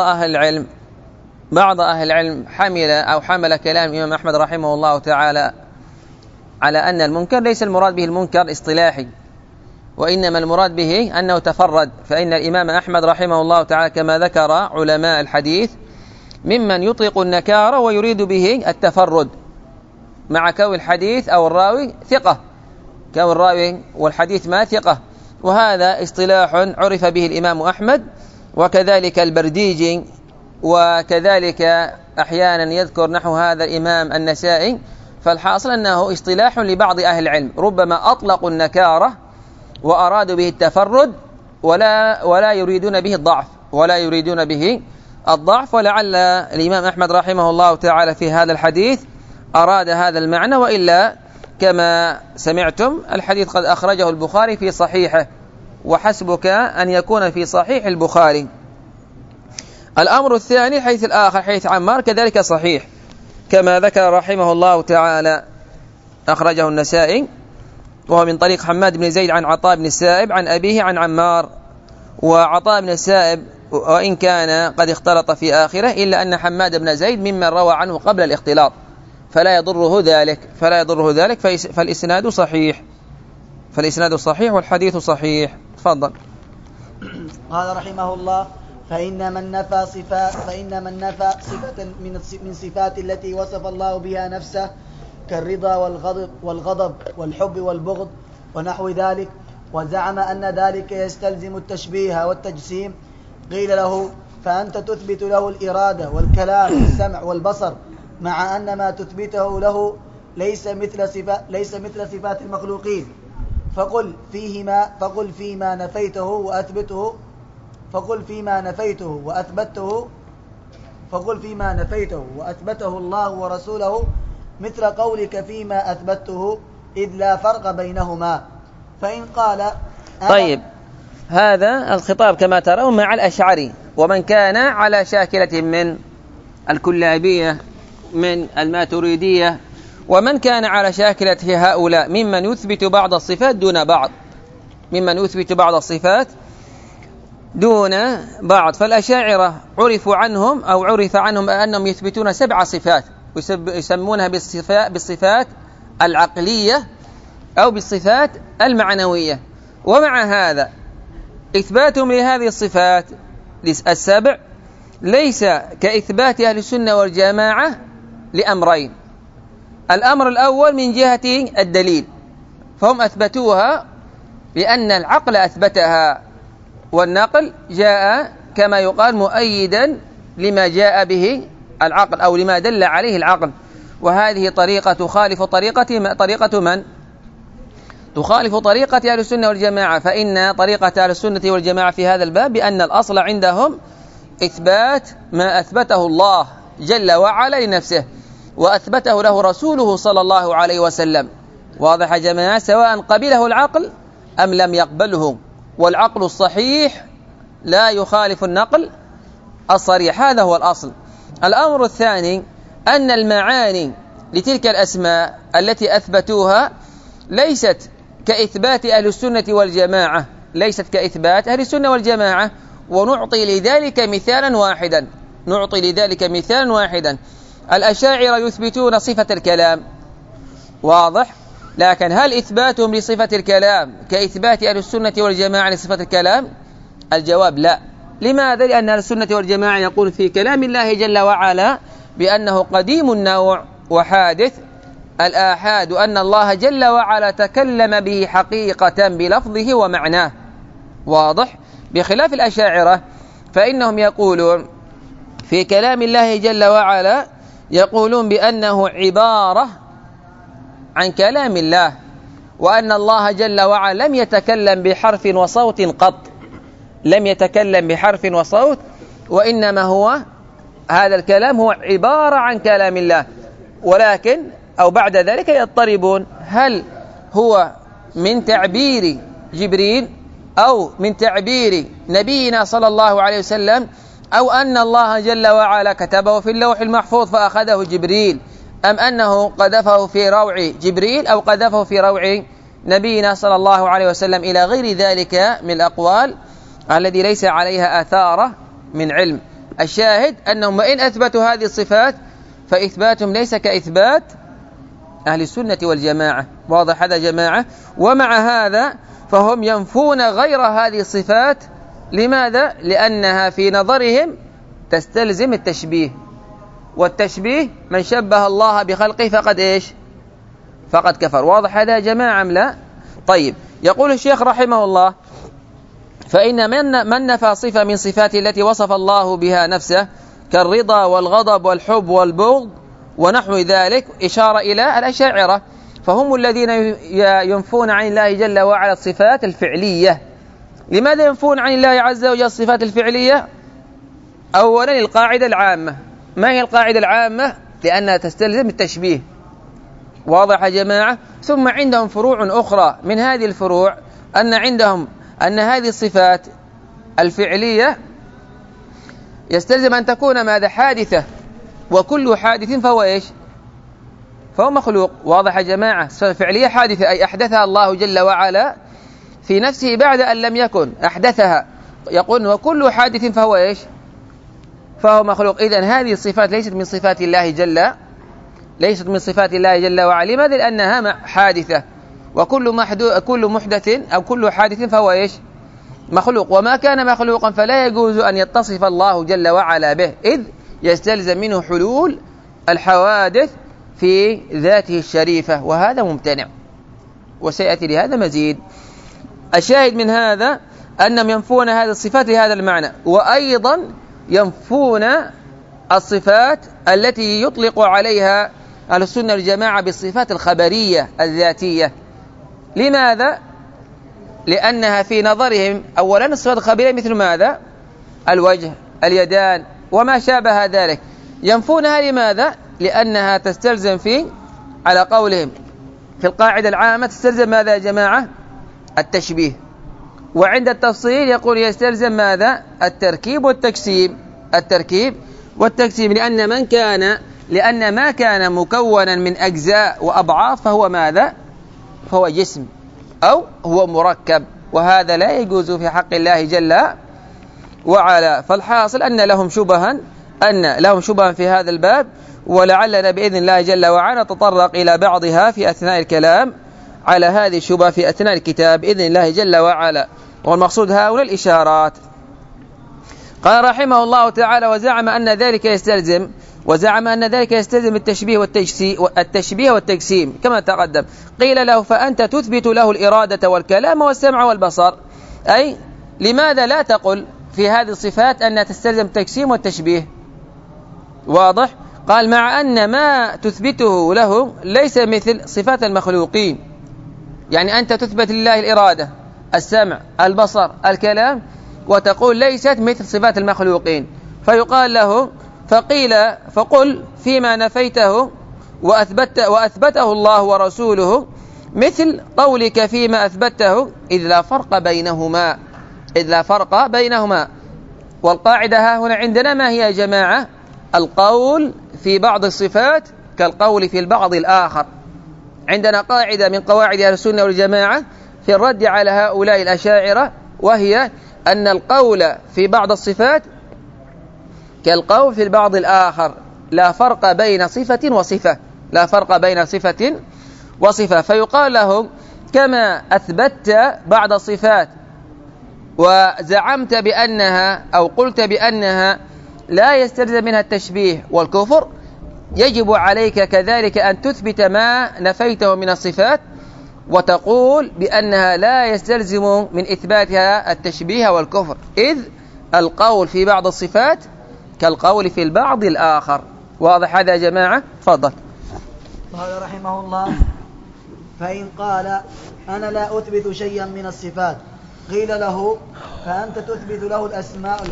أهل العلم حمل كلام الإمام أحمد رحمه الله تعالى على أن المنكر ليس المراد به المنكر اصطلاحي، وإنما المراد به أنه تفرد. فإن الإمام أحمد رحمه الله تعالى كما ذكر علماء الحديث ممن يطلق النكارة ويريد به التفرد، مع كون الحديث أو الراوي ثقة، كون الراوي والحديث ما ثقة. وهذا اصطلاح عرف به الإمام أحمد، وكذلك البرديجي، وكذلك أحيانا يذكر نحو هذا الإمام النسائي. فالحاصل أنه اصطلاح لبعض أهل العلم، ربما أطلقوا النكارة وأرادوا به التفرد ولا يريدون به الضعف، ولعل الإمام أحمد رحمه الله تعالى في هذا الحديث أراد هذا المعنى، وإلا كما سمعتم الحديث قد أخرجه البخاري في صحيحه، وحسبك أن يكون في صحيح البخاري. الأمر الثاني الحديث الآخر حديث عمار كذلك صحيح كما ذكر رحمه الله تعالى، أخرجه النسائي، وهو من طريق حماد بن زيد عن عطاء بن السائب عن أبيه عن عمار. وعطاء بن السائب وإن كان قد اختلط في آخره، إلا أن حماد بن زيد ممن روى عنه قبل الاختلاط، فلا يضره ذلك، فالإسناد صحيح والحديث صحيح. تفضل. قال رحمه الله: فإن من نفى صفة من صفات التي وصف الله بها نفسه كالرضا والغضب والحب والبغض ونحو ذلك، وزعم أن ذلك يستلزم التشبيه والتجسيم، قيل له: فأنت تثبت له الإرادة والكلام والسمع والبصر، مع أن ما تثبته له ليس مثل صفات المخلوقين، فقل فيما نفيته وأثبته الله ورسوله مثل قولك فيما أثبته، إذ لا فرق بينهما. فإن قال طيب، هذا الخطاب كما ترون مع الأشعري، ومن كان على شاكلة من الكلابية من الماتريدية، ومن كان على شاكلة هؤلاء ممن يثبت بعض الصفات دون بعض. فالأشاعرة عرف عنهم أنهم يثبتون 7 صفات، يسمونها بالصفات العقلية أو بالصفات المعنوية. ومع هذا إثباتهم لهذه الصفات 7 ليس كإثبات أهل السنة والجماعة لأمرين. الأمر الأول من جهة الدليل، فهم أثبتوها لأن العقل أثبتها، والنقل جاء كما يقال مؤيدا لما جاء به العقل أو لما دل عليه العقل. وهذه طريقة تخالف طريقة من؟ تخالف طريقة أهل السنة والجماعة، فإن طريقة أهل السنة والجماعة في هذا الباب بأن الأصل عندهم إثبات ما أثبته الله جل وعلا لنفسه وأثبته له رسوله صلى الله عليه وسلم. واضح يا جماعة؟ سواء قبله العقل أم لم يقبله، والعقل الصحيح لا يخالف النقل الصريح، هذا هو الأصل. الأمر الثاني أن المعاني لتلك الأسماء التي أثبتوها ليست كإثبات أهل السنة والجماعة، ليست كإثبات أهل السنة والجماعة. ونعطي لذلك مثالا واحدا. الأشاعرة يثبتون صفة الكلام، واضح؟ لكن هل إثباتهم لصفة الكلام كإثبات أهل السنة والجماعة لصفة الكلام؟ الجواب لا. لماذا؟ لأن أهل السنة والجماعة يقول في كلام الله جل وعلا بأنه قديم النوع وحادث الآحاد، أن الله جل وعلا تكلم به حقيقة بلفظه ومعناه، واضح؟ بخلاف الأشاعرة فإنهم يقولون في كلام الله جل وعلا يقولون بأنه عبارة عن كلام الله، وأن الله جل وعلا لم يتكلم بحرف وصوت قط، لم يتكلم بحرف وصوت، وإنما هو هذا الكلام هو عبارة عن كلام الله. ولكن أو بعد ذلك يضطربون، هل هو من تعبير جبريل أو من تعبير نبينا صلى الله عليه وسلم، أو أن الله جل وعلا كتبه في اللوح المحفوظ فأخذه جبريل، أم أنه قذفه في روع جبريل أو قذفه في روع نبينا صلى الله عليه وسلم، إلى غير ذلك من الأقوال الذي ليس عليها آثار من علم. الشاهد أنهم وإن أثبتوا هذه الصفات فإثباتهم ليس كإثبات أهل السنة والجماعة، واضح هذا جماعة؟ ومع هذا فهم ينفون غير هذه الصفات. لماذا؟ لأنها في نظرهم تستلزم التشبيه، والتشبيه من شبه الله بخلقه فقد كفر. واضح هذا يا جماعة أم لا؟ طيب، يقول الشيخ رحمه الله: فإن من نفى صفة من صفات التي وصف الله بها نفسه كالرضا والغضب والحب والبغض ونحو ذلك، إشارة إلى الأشاعرة، فهم الذين ينفون عن الله جل وعلا الصفات الفعلية. لماذا ينفون عن الله عز وجل الصفات الفعلية؟ أولا القاعدة العامة. ما هي القاعدة العامة؟ لأنها تستلزم التشبيه، واضح يا جماعة؟ ثم عندهم فروع أخرى، من هذه الفروع أن عندهم أن هذه الصفات الفعلية يستلزم أن تكون ماذا؟ حادثة، وكل حادث فهو مخلوق. واضح يا جماعة؟ الصفة الفعلية حادثة، أي أحدثها الله جل وعلا في نفسه بعد أن لم يكن، أحدثها. يقول وكل حادث فهو مخلوق. إذن هذه الصفات ليست من صفات الله جل وعلا. لماذا؟ لأنها حادثة، وكل محدث أو كل حادث فهو مخلوق، وما كان مخلوقا فلا يجوز أن يتصف الله جل وعلا به، إذ يستلزم منه حلول الحوادث في ذاته الشريفة، وهذا ممتنع، وسيأتي لهذا مزيد. الشاهد من هذا أنهم ينفون هذه الصفات لهذا المعنى، وأيضا ينفون الصفات التي يطلق عليها أهل السنة والجماعة بالصفات الخبرية الذاتية. لماذا؟ لأنها في نظرهم أولا الصفات الخبرية مثل ماذا؟ الوجه، اليدان، وما شابه ذلك، ينفونها. لماذا؟ لأنها تستلزم على قولهم في القاعدة العامة تستلزم ماذا يا جماعة؟ التشبيه. وعند التفصيل يقول يستلزم ماذا؟ التركيب والتقسيم، لأن ما كان مكونا من أجزاء وأبعاض فهو ماذا؟ فهو جسم أو هو مركب، وهذا لا يجوز في حق الله جل وعلا. فالحاصل أن لهم شبها في هذا الباب، ولعلنا بإذن الله جل وعلا نتطرق إلى بعضها في أثناء الكلام على هذه الشبهة في أثناء الكتاب بإذن الله جل وعلا. والمقصود هؤلاء الإشارات. قال رحمه الله تعالى: وزعم أن ذلك يستلزم التشبيه والتجسيم كما تقدم. قيل له: فأنت تثبت له الإرادة والكلام والسمع والبصر، أي لماذا لا تقل في هذه الصفات أنها تستلزم التجسيم والتشبيه؟ واضح؟ قال: مع أن ما تثبته له ليس مثل صفات المخلوقين، يعني أنت تثبت لله الإرادة، السمع، البصر، الكلام، وتقول ليست مثل صفات المخلوقين. فيقال له فقل فيما نفيته وأثبته الله ورسوله مثل قولك فيما أثبته إذ لا فرق بينهما. والقاعدة ها هنا عندنا ما هي يا جماعة؟ القول في بعض الصفات كالقول في البعض الآخر. عندنا قاعدة من قواعد أهل السنة والجماعة في الرد على هؤلاء الأشاعرة، وهي أن القول في بعض الصفات كالقول في البعض الآخر، لا فرق بين صفة وصفة. فيقال لهم كما أثبتت بعض الصفات وزعمت بأنها أو قلت بأنها لا يستلزم منها التشبيه والكفر، يجب عليك كذلك أن تثبت ما نفيته من الصفات وتقول بأنها لا يستلزم من إثباتها التشبيه والكفر، إذ القول في بعض الصفات كالقول في البعض الآخر. واضح هذا يا جماعة؟ تفضل. قال رحمه الله: فإن قال أنا لا أثبت شيئا من الصفات قيل له فأنت تثبت له الأسماء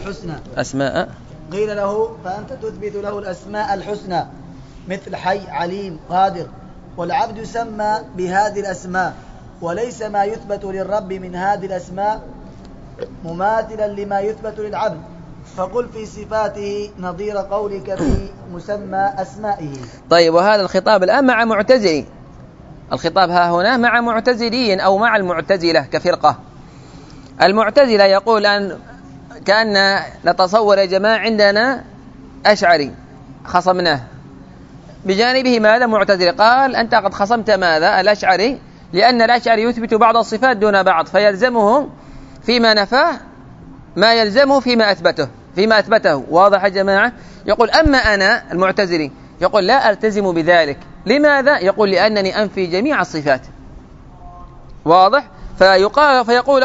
الحسنى مثل حي، عليم، قادر، والعبد يسمى بهذه الأسماء، وليس ما يثبت للرب من هذه الأسماء مماثلا لما يثبت للعبد، فقل في صفاته نظير قولك في مسمى أسمائه. طيب، وهذا الخطاب الآن مع معتزلي، الخطاب ها هنا مع معتزليين أو مع المعتزلة كفرقة. المعتزلة يقول أن كأن نتصور يا جماعة عندنا أشعري خصمناه، بجانبه ماذا؟ معتزلي. قال أنت قد خصمت ماذا؟ الأشعري، لأن الأشعري يثبت بعض الصفات دون بعض، فيلزمه فيما نفاه ما يلزمه فيما أثبته. واضح يا جماعة؟ يقول أما أنا المعتزلي يقول لا ألتزم بذلك. لماذا؟ يقول لأنني أنفي جميع الصفات. واضح؟ فيقول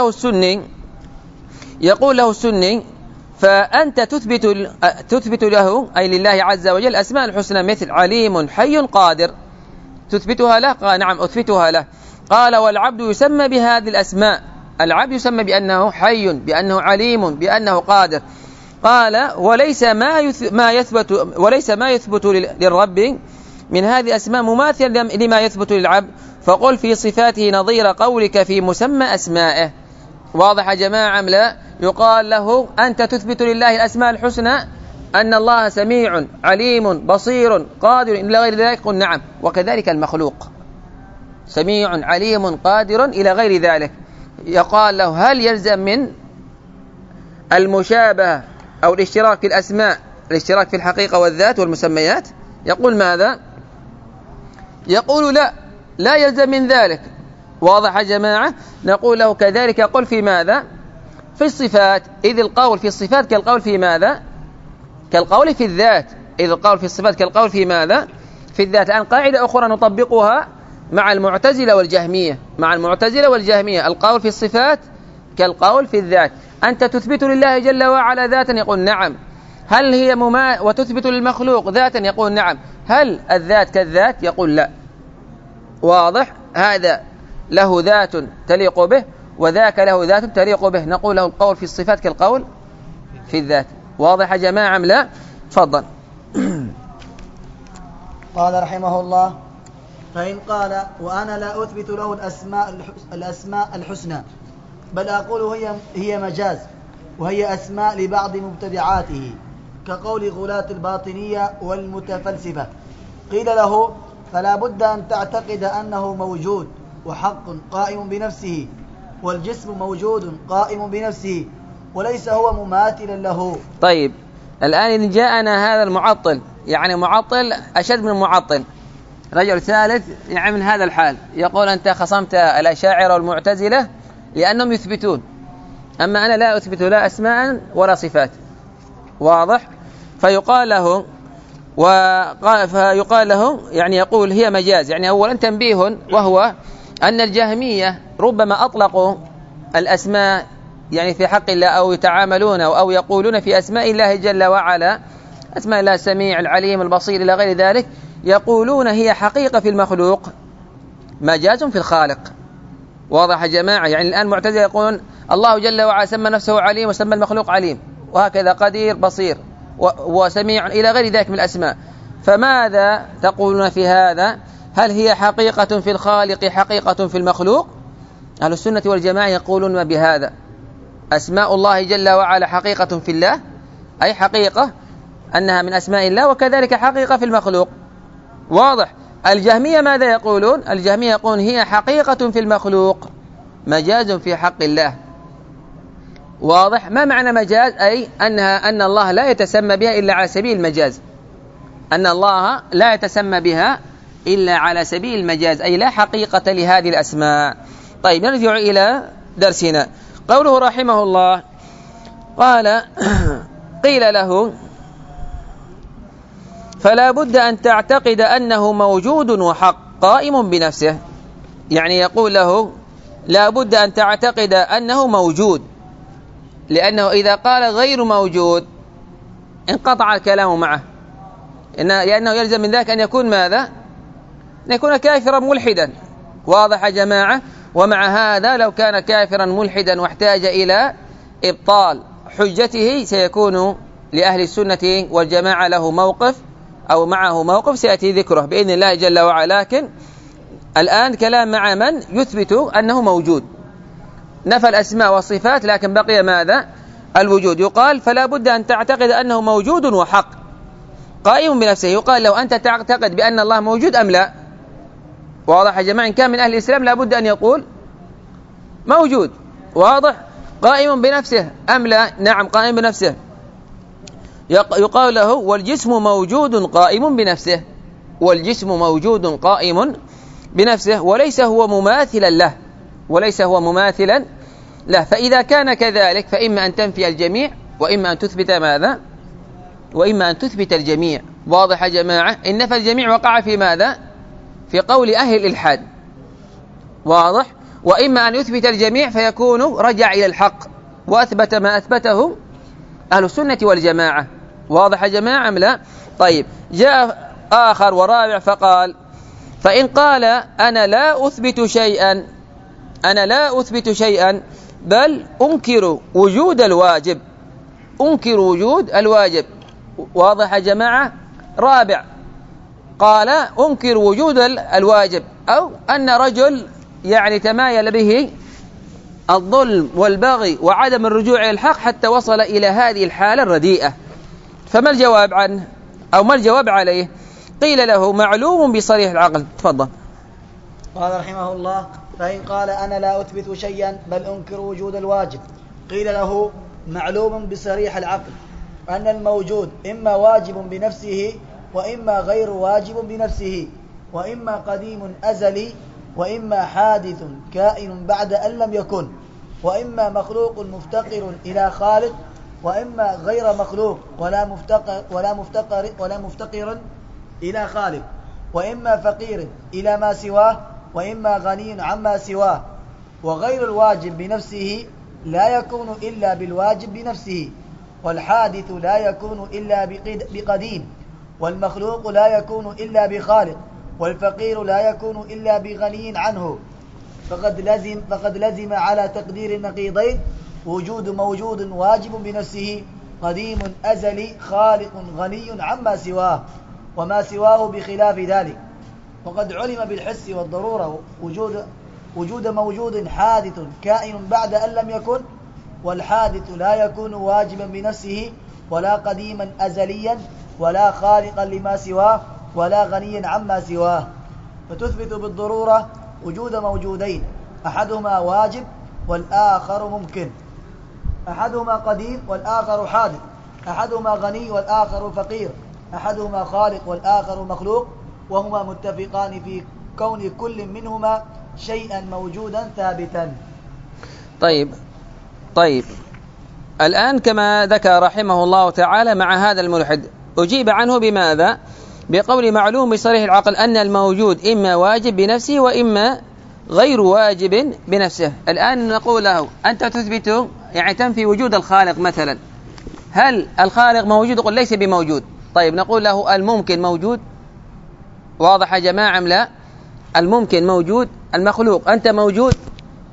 له السني فأنت تثبت له أي لله عز وجل أسماء الحسنى مثل عليم، حي، قادر، تثبتها له؟ قال نعم أثبتها له. قال والعبد يسمى بهذه الأسماء، العبد يسمى بأنه حي، بأنه عليم، بأنه قادر. قال وليس ما يثبت للرب من هذه الأسماء مماثل لما يثبت للعبد، فقل في صفاته نظير قولك في مسمى أسمائه. واضح يا جماعة أم لا؟ يقال له أنت تثبت لله الأسماء الحسنى أن الله سميع، عليم، بصير، قادر إلى غير ذلك، قل نعم. وكذلك المخلوق سميع، عليم، قادر إلى غير ذلك. يقال له هل يلزم من المشابهة أو الاشتراك في الأسماء الاشتراك في الحقيقة والذات والمسميات؟ يقول ماذا؟ يقول لا يلزم من ذلك. واضح يا جماعة؟ نقول له كذلك قل في ماذا؟ في الصفات، إذ القول في الصفات كالقول في ماذا؟ كالقول في الذات. إذ القول في الصفات كالقول في ماذا؟ في الذات. الآن قاعدة أخرى نطبقها مع المعتزلة والجهمية. القول في الصفات كالقول في الذات. أنت تثبت لله جل وعلا ذاتا؟ يقول نعم. هل هي وتثبت للمخلوق ذاتا؟ يقول نعم. هل الذات كالذات؟ يقول لا. واضح؟ هذا له ذات تليق به وذاك له ذات تليق به. نقول له القول في الصفات كالقول في الذات. واضح يا جماعة أم لا؟ تفضل. قال رحمه الله: فإن قال وأنا لا أثبت له الأسماء الحسنى بل أقول هي مجاز وهي أسماء لبعض مبتدعاته كقول غلاة الباطنية والمتفلسفة، قيل له فلا بد أن تعتقد أنه موجود وحق قائم بنفسه، والجسم موجود قائم بنفسه وليس هو مماثلا له. طيب، الآن إن جاءنا هذا المعطل، يعني معطل أشد من المعطل، رجل ثالث يعني من هذا الحال، يقول أنت خصمت الأشاعرة والمعتزلة لأنهم يثبتون، أما أنا لا أثبت لا أسماء ولا صفات. واضح؟ فيقال له يعني يقول هي مجاز. يعني أولا تنبيه، وهو أن الجهمية ربما أطلقوا الأسماء يعني في حق الله، أو يتعاملون أو يقولون في أسماء الله جل وعلا، أسماء الله السميع، العليم، البصير إلى غير ذلك، يقولون هي حقيقة في المخلوق، مجاز في الخالق. واضح يا جماعة؟ يعني الآن معتزلة يقولون الله جل وعلا سمى نفسه عليم وسمى المخلوق عليم، وهكذا قدير بصير وسميع إلى غير ذلك من الأسماء. فماذا تقولون في هذا؟ هل هي حقيقة في الخالق حقيقة في المخلوق؟ أهل السنة والجماعة يقولون بهذا: أسماء الله جل وعلا حقيقة في الله، أي حقيقة أنها من أسماء الله، وكذلك حقيقة في المخلوق. واضح؟ الجهمية ماذا يقولون؟ الجهمية يقولون هي حقيقة في المخلوق مجاز في حق الله. واضح؟ ما معنى مجاز؟ أي أن الله لا يتسمى بها إلا على سبيل المجاز، أن الله لا يتسمى بها إلا على سبيل المجاز، أي لا حقيقة لهذه الأسماء. طيب نرجع إلى درسنا. قوله رحمه الله قال: قيل له: فلا بد أن تعتقد أنه موجود وحق قائم بنفسه. يعني يقول له لا بد أن تعتقد أنه موجود، لأنه إذا قال غير موجود انقطع الكلام معه، لأنه يلزم من ذلك أن يكون ماذا؟ أن يكون كافرا ملحدا. واضح يا جماعة؟ ومع هذا لو كان كافرا ملحدا واحتاج إلى إبطال حجته سيكون لأهل السنة والجماعة له موقف أو معه موقف سيأتي ذكره بإذن الله جل وعلا. لكن الآن كلام مع من يثبت أنه موجود، نفى الأسماء والصفات لكن بقي ماذا؟ الوجود. يقال: فلا بد أن تعتقد أنه موجود وحق قائم بنفسه. يقال: لو أنت تعتقد بأن الله موجود أم لا؟ واضح يا جماعة؟ إن كان من أهل الإسلام لا بد أن يقول موجود. واضح؟ قائم بنفسه أم لا؟ نعم قائم بنفسه. يقال له: والجسم موجود قائم بنفسه، والجسم موجود قائم بنفسه وليس هو مماثلا له، وليس هو مماثلا له. فإذا كان كذلك فإما أن تنفي الجميع وإما أن تثبت ماذا؟ وإما أن تثبت الجميع. واضح يا جماعة؟ إن نفى الجميع وقع في ماذا؟ في قول أهل الإلحاد. واضح؟ وإما أن يثبت الجميع فيكون رجع إلى الحق وأثبت ما أثبته أهل السنة والجماعة. واضح يا جماعة أم لا؟ طيب، جاء آخر ورابع فقال: فإن قال أنا لا أثبت شيئا بل أنكر وجود الواجب، أنكر وجود الواجب. واضح يا جماعة؟ رابع قال: أنكر وجود الواجب، أو أن رجل يعني تمايل به الظلم والبغي وعدم الرجوع إلى الحق حتى وصل إلى هذه الحالة الرديئة. فما الجواب عنه أو ما الجواب عليه؟ قيل له: معلوم بصريح العقل. تفضل. قال رحمه الله: فإن قال أنا لا أثبت شيئا بل أنكر وجود الواجب، قيل له: معلوم بصريح العقل أن الموجود إما واجب بنفسه وإما غير واجب بنفسه، وإما قديم أزلي وإما حادث كائن بعد أن لم يكن، وإما مخلوق مفتقر إلى خالق وإما غير مخلوق ولا مفتقر إلى خالق، وإما فقير إلى ما سواه وإما غني عما سواه. وغير الواجب بنفسه لا يكون إلا بالواجب بنفسه، والحادث لا يكون إلا بقديم، والمخلوق لا يكون إلا بخالق، والفقير لا يكون إلا بغني عنه. فقد لزم على تقدير النقيضين وجود موجود واجب بنفسه قديم أزلي خالق غني عما سواه، وما سواه بخلاف ذلك. وقد علم بالحس والضرورة وجود موجود حادث كائن بعد أن لم يكن، والحادث لا يكون واجبا بنفسه ولا قديما أزليا ولا خالقا لما سواه ولا غنيا عما سواه. فتثبت بالضرورة وجود موجودين، أحدهما واجب والآخر ممكن، أحدهما قديم والآخر حادث، أحدهما غني والآخر فقير، أحدهما خالق والآخر مخلوق، وهما متفقان في كون كل منهما شيئا موجودا ثابتا. طيب الآن كما ذكر رحمه الله تعالى مع هذا الملحد أجيب عنه بماذا؟ بقول معلوم بصريح العقل أن الموجود إما واجب بنفسه وإما غير واجب بنفسه. الآن نقول له أنت تثبت يعني تنفي وجود الخالق مثلا، هل الخالق موجود؟ يقول ليس بموجود. طيب نقول له الممكن موجود. واضح يا جماعة أم لا؟ الممكن موجود، المخلوق أنت موجود.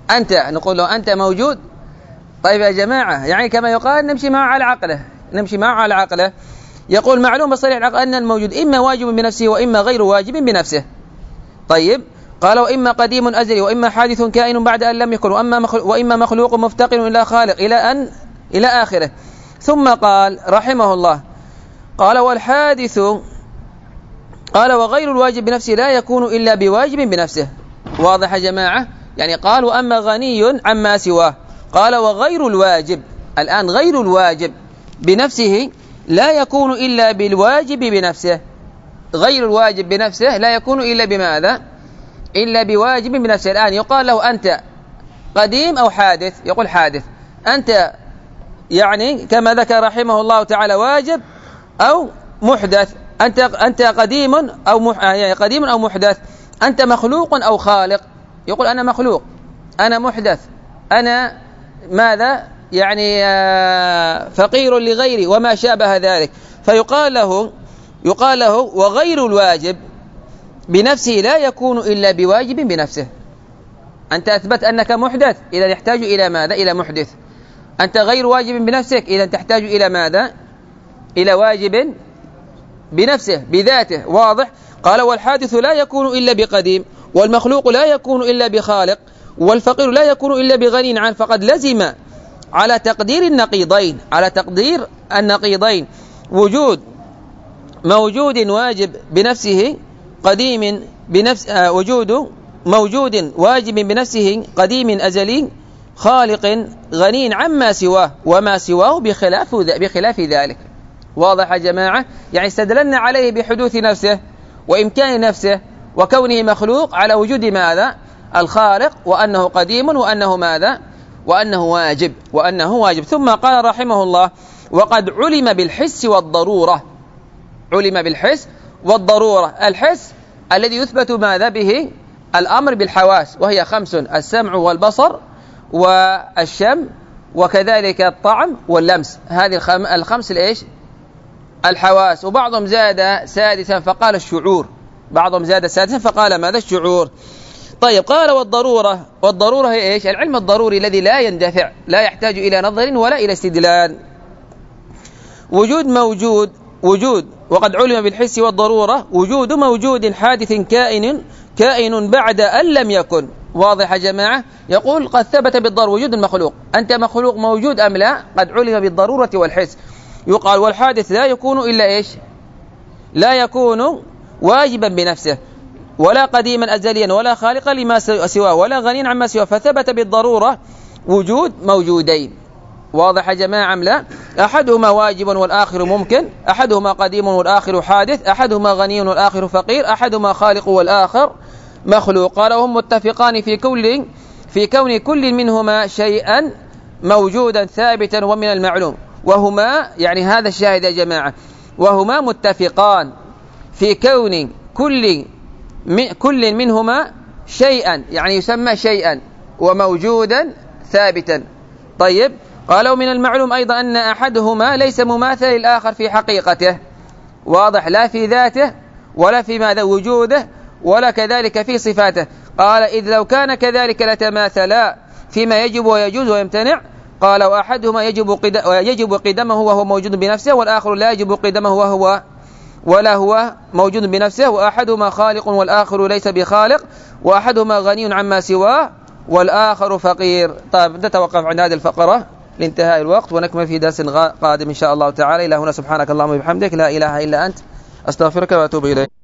أنت نقول له أنت موجود. طيب يا جماعة، يعني كما يقال نمشي معه على عقله. يقول معلوم بصريح العقل أن الموجود إما واجب بنفسه وإما غير واجب بنفسه. طيب قال وإما قديم أزلي وإما حادث كائن بعد أن لم يكن وإما مخلوق مفتقر إلى خالق إلى آخره. ثم قال رحمه الله قال والحادث قال وغير الواجب بنفسه لا يكون إلا بواجب بنفسه. واضح يا جماعة؟ يعني قال وأما غني عما سواه. قال وغير الواجب، الآن غير الواجب بنفسه لا يكون إلا بالواجب بنفسه. غير الواجب بنفسه لا يكون إلا بماذا؟ إلا بواجب بنفسه. الآن يقال له أنت قديم أو حادث، يقول حادث. أنت يعني كما ذكر رحمه الله تعالى واجب أو محدث. أنت قديم أو محدث. أنت مخلوق أو خالق. يقول أنا مخلوق، أنا محدث، أنا ماذا يعني فقير لغيري وما شابه ذلك. فيقال له وغير الواجب بنفسه لا يكون إلا بواجب بنفسه. أنت أثبت أنك محدث، إذا يحتاج إلى ماذا؟ إلى محدث. أنت غير واجب بنفسك، إذا تحتاج إلى ماذا؟ إلى واجب بنفسه بذاته. واضح؟ قال والحادث لا يكون إلا بقديم، والمخلوق لا يكون إلا بخالق، والفقير لا يكون إلا بغني عنه. فقد لزم على تقدير النقيضين وجود موجود واجب بنفسه قديم وجود موجود واجب بنفسه قديم أزلي خالق غني عما سواه وما سواه بخلاف ذلك. واضح يا جماعة؟ يعني استدللنا عليه بحدوث نفسه وإمكان نفسه وكونه مخلوق على وجود ماذا؟ الخالق، وأنه قديم، وأنه ماذا؟ وأنه واجب. ثم قال رحمه الله وقد علم بالحس والضرورة. الحس الذي يثبت ماذا به؟ الأمر بالحواس، وهي 5: السمع والبصر والشم وكذلك الطعم واللمس. هذه الخمس الإيش؟ الحواس. وبعضهم زاد سادسا فقال الشعور. فقال ماذا؟ الشعور. طيب قال والضرورة هي إيش؟ العلم الضروري الذي لا يندفع، لا يحتاج إلى نظر ولا إلى استدلال. وجود وقد علم بالحس والضرورة وجود موجود حادث كائن بعد أن لم يكن. واضح يا جماعة؟ يقول قد ثبت بالضرورة وجود المخلوق. أنت مخلوق موجود أم لا؟ قد علم بالضرورة والحس. يقال والحادث لا يكون إلا إيش؟ لا يكون واجبا بنفسه، ولا قديما أزليا، ولا خالقا لما سواه، ولا غنيا عما سواه. فثبت بالضرورة وجود موجودين. واضح يا جماعة أم لا؟ أحدهما واجب والآخر ممكن، أحدهما قديم والآخر حادث، أحدهما غني والآخر فقير، أحدهما خالق والآخر مخلوق. قال وهم متفقان في كون كل منهما شيئا موجودا ثابتا ومن المعلوم. وهما يعني هذا الشاهد يا جماعة، وهما متفقان في كون كل منهما شيئا، يعني يسمى شيئا وموجودا ثابتا. طيب قالوا من المعلوم أيضا أن أحدهما ليس مماثل للآخر في حقيقته. واضح؟ لا في ذاته ولا في ماذا؟ وجوده، ولا كذلك في صفاته. قال إذ لو كان كذلك لتماثلا فيما يجب ويجوز ويمتنع. قال وأحدهما يجب قدمه وهو موجود بنفسه، والآخر لا يجب قدمه ولا هو موجود بنفسه. وأحدهما خالق والآخر ليس بخالق، وأحدهما غني عما سواه والآخر فقير. طيب نتوقف عند هذه الفقرة لانتهاء الوقت، ونكمل في درس قادم إن شاء الله تعالى. إلى هنا سبحانك اللهم وبحمدك لا إله إلا أنت أستغفرك وأتوب إليك.